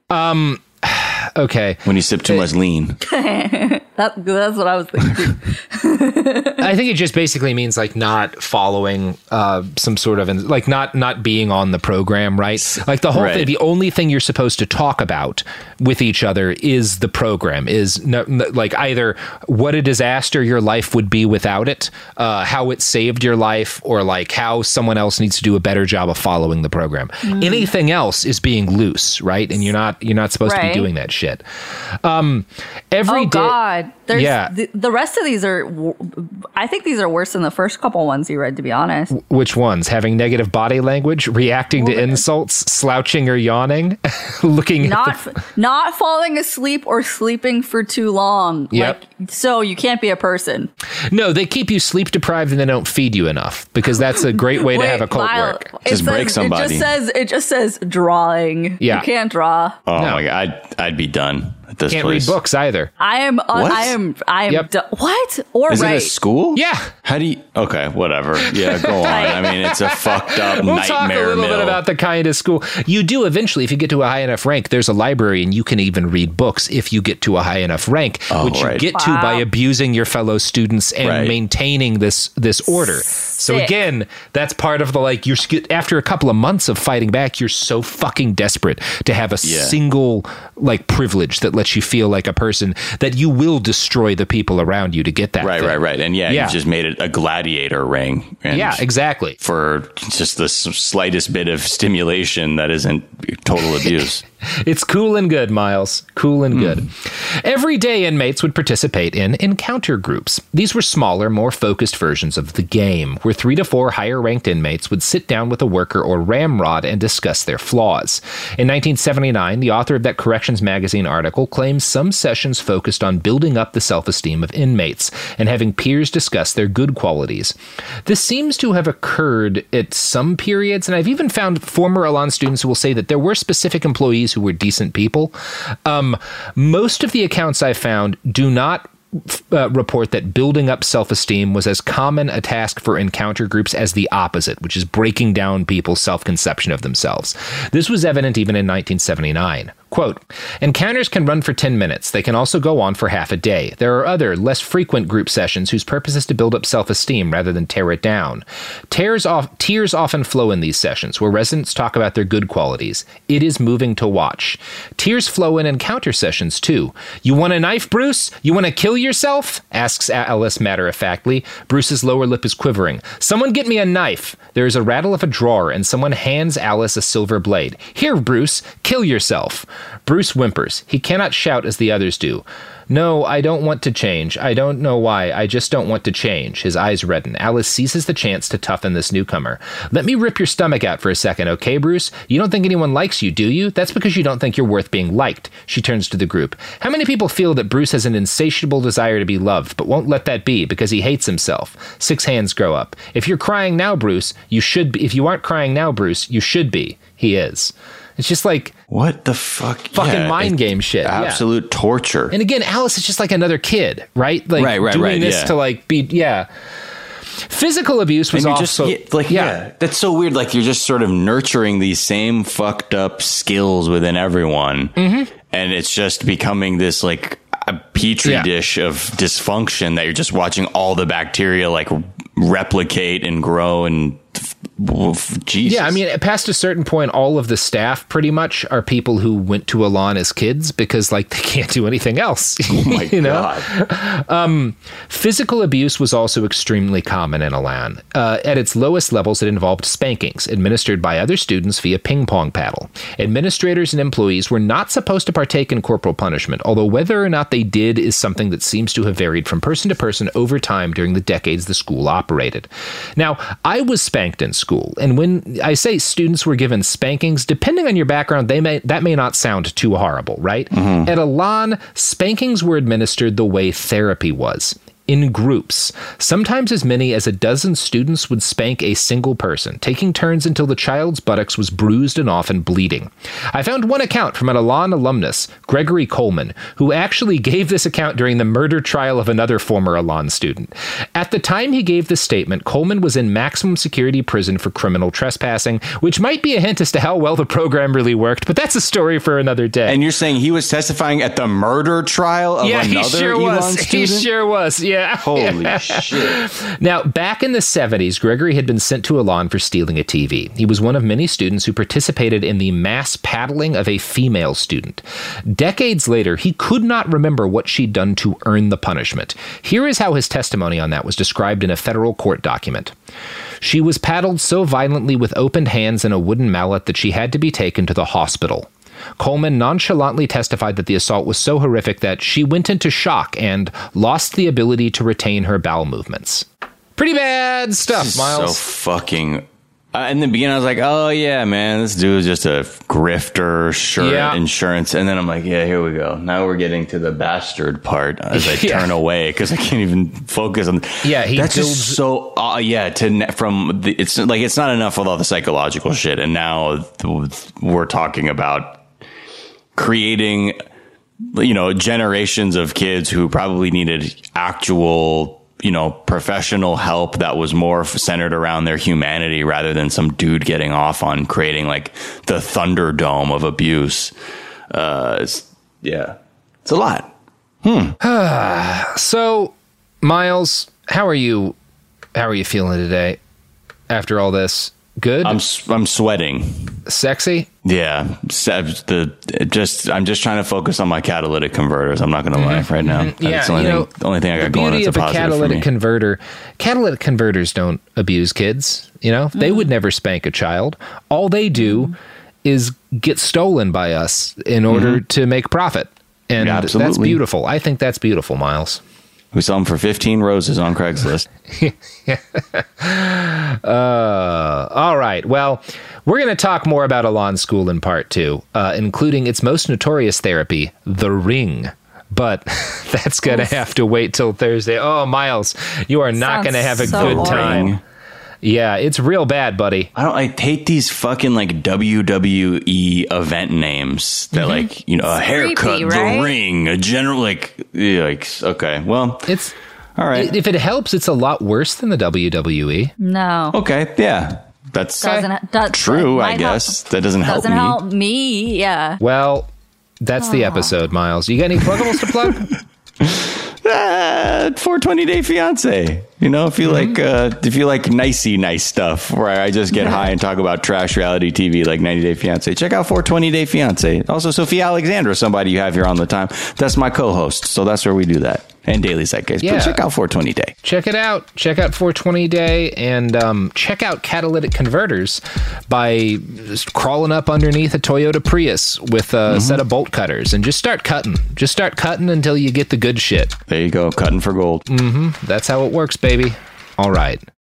Okay. When you sip too much lean. That, that's what I was thinking. I think it just basically means like not following uh, some sort of, like not not being on the program, right? Like the whole Right. thing, the only thing you're supposed to talk about with each other is the program, is no, no, like either what a disaster your life would be without it, uh, how it saved your life, or like how someone else needs to do a better job of following the program. Anything else is being loose, right? And you're not you're not supposed to Right. be doing that shit. Um, every Oh day- God! There's Yeah. the, the rest of these are. w- I think these are worse than the first couple ones you read. To be honest, Which ones? Having negative body language, reacting to Well, insults, slouching or yawning, looking not at the, f- not falling asleep or sleeping for too long. Yep. Like, so you can't be a person. No, they keep you sleep deprived and they don't feed you enough because that's a great way to Wait, have a cult Lyle, work. it Just break says- somebody. It just says it just says drawing. Yeah. You can't draw. Oh No. my god, I'd, I'd be done. at this Can't place. read books either. I am. Uh, What? I am. I am. Yep. du- what? Or Is right? it a school? Yeah. How do you? Okay, whatever. Yeah, go on. I mean, it's a fucked up We'll nightmare talk a little mill. bit about the kind of school. You do eventually, if you get to a high enough rank, there's a library and you can even read books if you get to a high enough rank, Oh, which right. you get Wow. to by abusing your fellow students and Right. maintaining this this order. So Sick. again, that's part of the like you're sc- after a couple of months of fighting back, you're so fucking desperate to have a Yeah. single like privilege that lets you feel like a person that you will destroy the people around you to get that. Right, thing. right, right. And yeah, Yeah. you just made it a gladiator ring. And Yeah, exactly. for just the s- slightest bit of stimulation that isn't total abuse. It's cool and good, Miles. Cool and good. Hmm. Every day, inmates would participate in encounter groups. These were smaller, more focused versions of the game, where three to four higher-ranked inmates would sit down with a worker or ramrod and discuss their flaws. In nineteen seventy-nine, the author of that Corrections Magazine article claims some sessions focused on building up the self-esteem of inmates and having peers discuss their good qualities. This seems to have occurred at some periods, and I've even found former Elan students who will say that there were specific employees who were decent people. Um, most of the accounts I found do not uh, report that building up self-esteem was as common a task for encounter groups as the opposite, which is breaking down people's self-conception of themselves. This was evident even in nineteen seventy-nine. Quote, encounters can run for ten minutes. They can also go on for half a day. There are other, less frequent group sessions whose purpose is to build up self-esteem rather than tear it down. Tears off, tears often flow in these sessions, where residents talk about their good qualities. It is moving to watch. Tears flow in encounter sessions, too. You want a knife, Bruce? You want to kill yourself? Asks Alice matter-of-factly. Bruce's lower lip is quivering. Someone get me a knife. There is a rattle of a drawer, and someone hands Alice a silver blade. Here, Bruce, kill yourself. Bruce whimpers. He cannot shout as the others do. No, I don't want to change. I don't know why. I just don't want to change. His eyes redden. Alice seizes the chance to toughen this newcomer. Let me rip your stomach out for a second, okay, Bruce? You don't think anyone likes you, do you? That's because you don't think you're worth being liked. She turns to the group. How many people feel that Bruce has an insatiable desire to be loved, but won't let that be because he hates himself? Six hands grow up. If you're crying now, Bruce, you should be. If you aren't crying now, Bruce, you should be. He is. It's just like What the fuck? fucking Yeah, mind it- game shit. Yeah. Absolute torture. And again, Alice is just like another kid, right? Like Right, right, doing right, this yeah. to like be, yeah. Physical abuse was And you're also, just yeah, like yeah. that's so weird. Like you're just sort of nurturing these same fucked up skills within everyone, mm-hmm. and it's just becoming this like a petri Yeah. dish of dysfunction that you're just watching all the bacteria like replicate and grow and. Jesus. Yeah, I mean, past a certain point, all of the staff pretty much are people who went to Elan as kids because, like, they can't do anything else. Oh my you know? God. Um, physical abuse was also extremely common in Elan. Uh, at its lowest levels, it involved spankings administered by other students via ping pong paddle. Administrators and employees were not supposed to partake in corporal punishment, although whether or not they did is something that seems to have varied from person to person over time during the decades the school operated. Now, I was spanked in school. School. And when I say students were given spankings, depending on your background, they may that may not sound too horrible, right? Mm-hmm. At Elan, spankings were administered the way therapy was. In groups. Sometimes as many as a dozen students would spank a single person, taking turns until the child's buttocks was bruised and often bleeding. I found one account from an Elan alumnus, Gregory Coleman, who actually gave this account during the murder trial of another former Elan student. At the time he gave this statement, Coleman was in maximum security prison for criminal trespassing, which might be a hint as to how well the program really worked, but that's a story for another day. And you're saying he was testifying at the murder trial of yeah, another he sure Elon was. student? He sure was. Yeah. Holy shit. Now, back in the seventies, Gregory had been sent to Elan for stealing a T V. He was one of many students who participated in the mass paddling of a female student. Decades later, he could not remember what she'd done to earn the punishment. Here is how his testimony on that was described in a federal court document. She was paddled so violently with opened hands and a wooden mallet that she had to be taken to the hospital. Coleman nonchalantly testified that the assault was so horrific that she went into shock and lost the ability to retain her bowel movements. Pretty bad stuff, This is Miles. So fucking. Uh, in the beginning, I was like, "Oh yeah, man, this dude is just a grifter, sure, Yeah. insurance." And then I'm like, "Yeah, here we go. Now we're getting to the bastard part." As I Yeah. turn away because I can't even focus on. Yeah, he that's builds- just so. Uh, yeah, to ne- from the, it's like it's not enough with all the psychological shit, and now th- we're talking about creating you know, generations of kids who probably needed actual, you know, professional help that was more centered around their humanity rather than some dude getting off on creating like the Thunderdome of abuse. Uh, it's, yeah, it's a lot. Hmm. So, Miles, how are you? How are you feeling today after all this? Good? I'm I'm sweating. Sexy? Yeah. The just I'm just trying to focus on my catalytic converters. I'm not going to lie right now. Mm-hmm. Yeah, That's the only, you know, thing, the only thing I got the going. beauty That's of a a positive for catalytic me. converter, catalytic converters don't abuse kids. You know, they would never spank a child. All they do is get stolen by us in order Mm-hmm. to make profit. And Yeah, that's absolutely. beautiful. I think that's beautiful, Miles. We sell them for fifteen roses on Craigslist. Uh, all right. Well, we're going to talk more about Alon School in part two, uh, including its most notorious therapy, The Ring. But that's going to have to wait till Thursday. Oh, Miles, you are not Sounds going to have a so good boring. time. Yeah, it's real bad, buddy. I don't. I hate these fucking like W W E event names that like you know a haircut, creepy, right? the ring, a general like yeah, like okay, well It's all right, If it helps, it's a lot worse than the W W E. No. okay, yeah, that's Doesn't does, true. I might guess help, that doesn't help doesn't me. help me. Yeah. Well, that's the episode, Miles. You got any pluggables to plug? Uh, four twenty Day Fiance. You know, if you like, uh, if you like nicey nice stuff, where I just get high and talk about trash reality T V like ninety Day Fiance, check out four twenty Day Fiance. Also, Sophia Alexandra, somebody you have here on the time. That's my co-host, so that's where we do that. And Daily Zeitgeist. Yeah. But check out four twenty Day. Check it out. Check out four twenty Day and um, check out Catalytic Converters by just crawling up underneath a Toyota Prius with a Mm-hmm. set of bolt cutters and just start cutting. Just start cutting until you get the good shit. There you go, cutting for gold. That's how it works, baby. All right.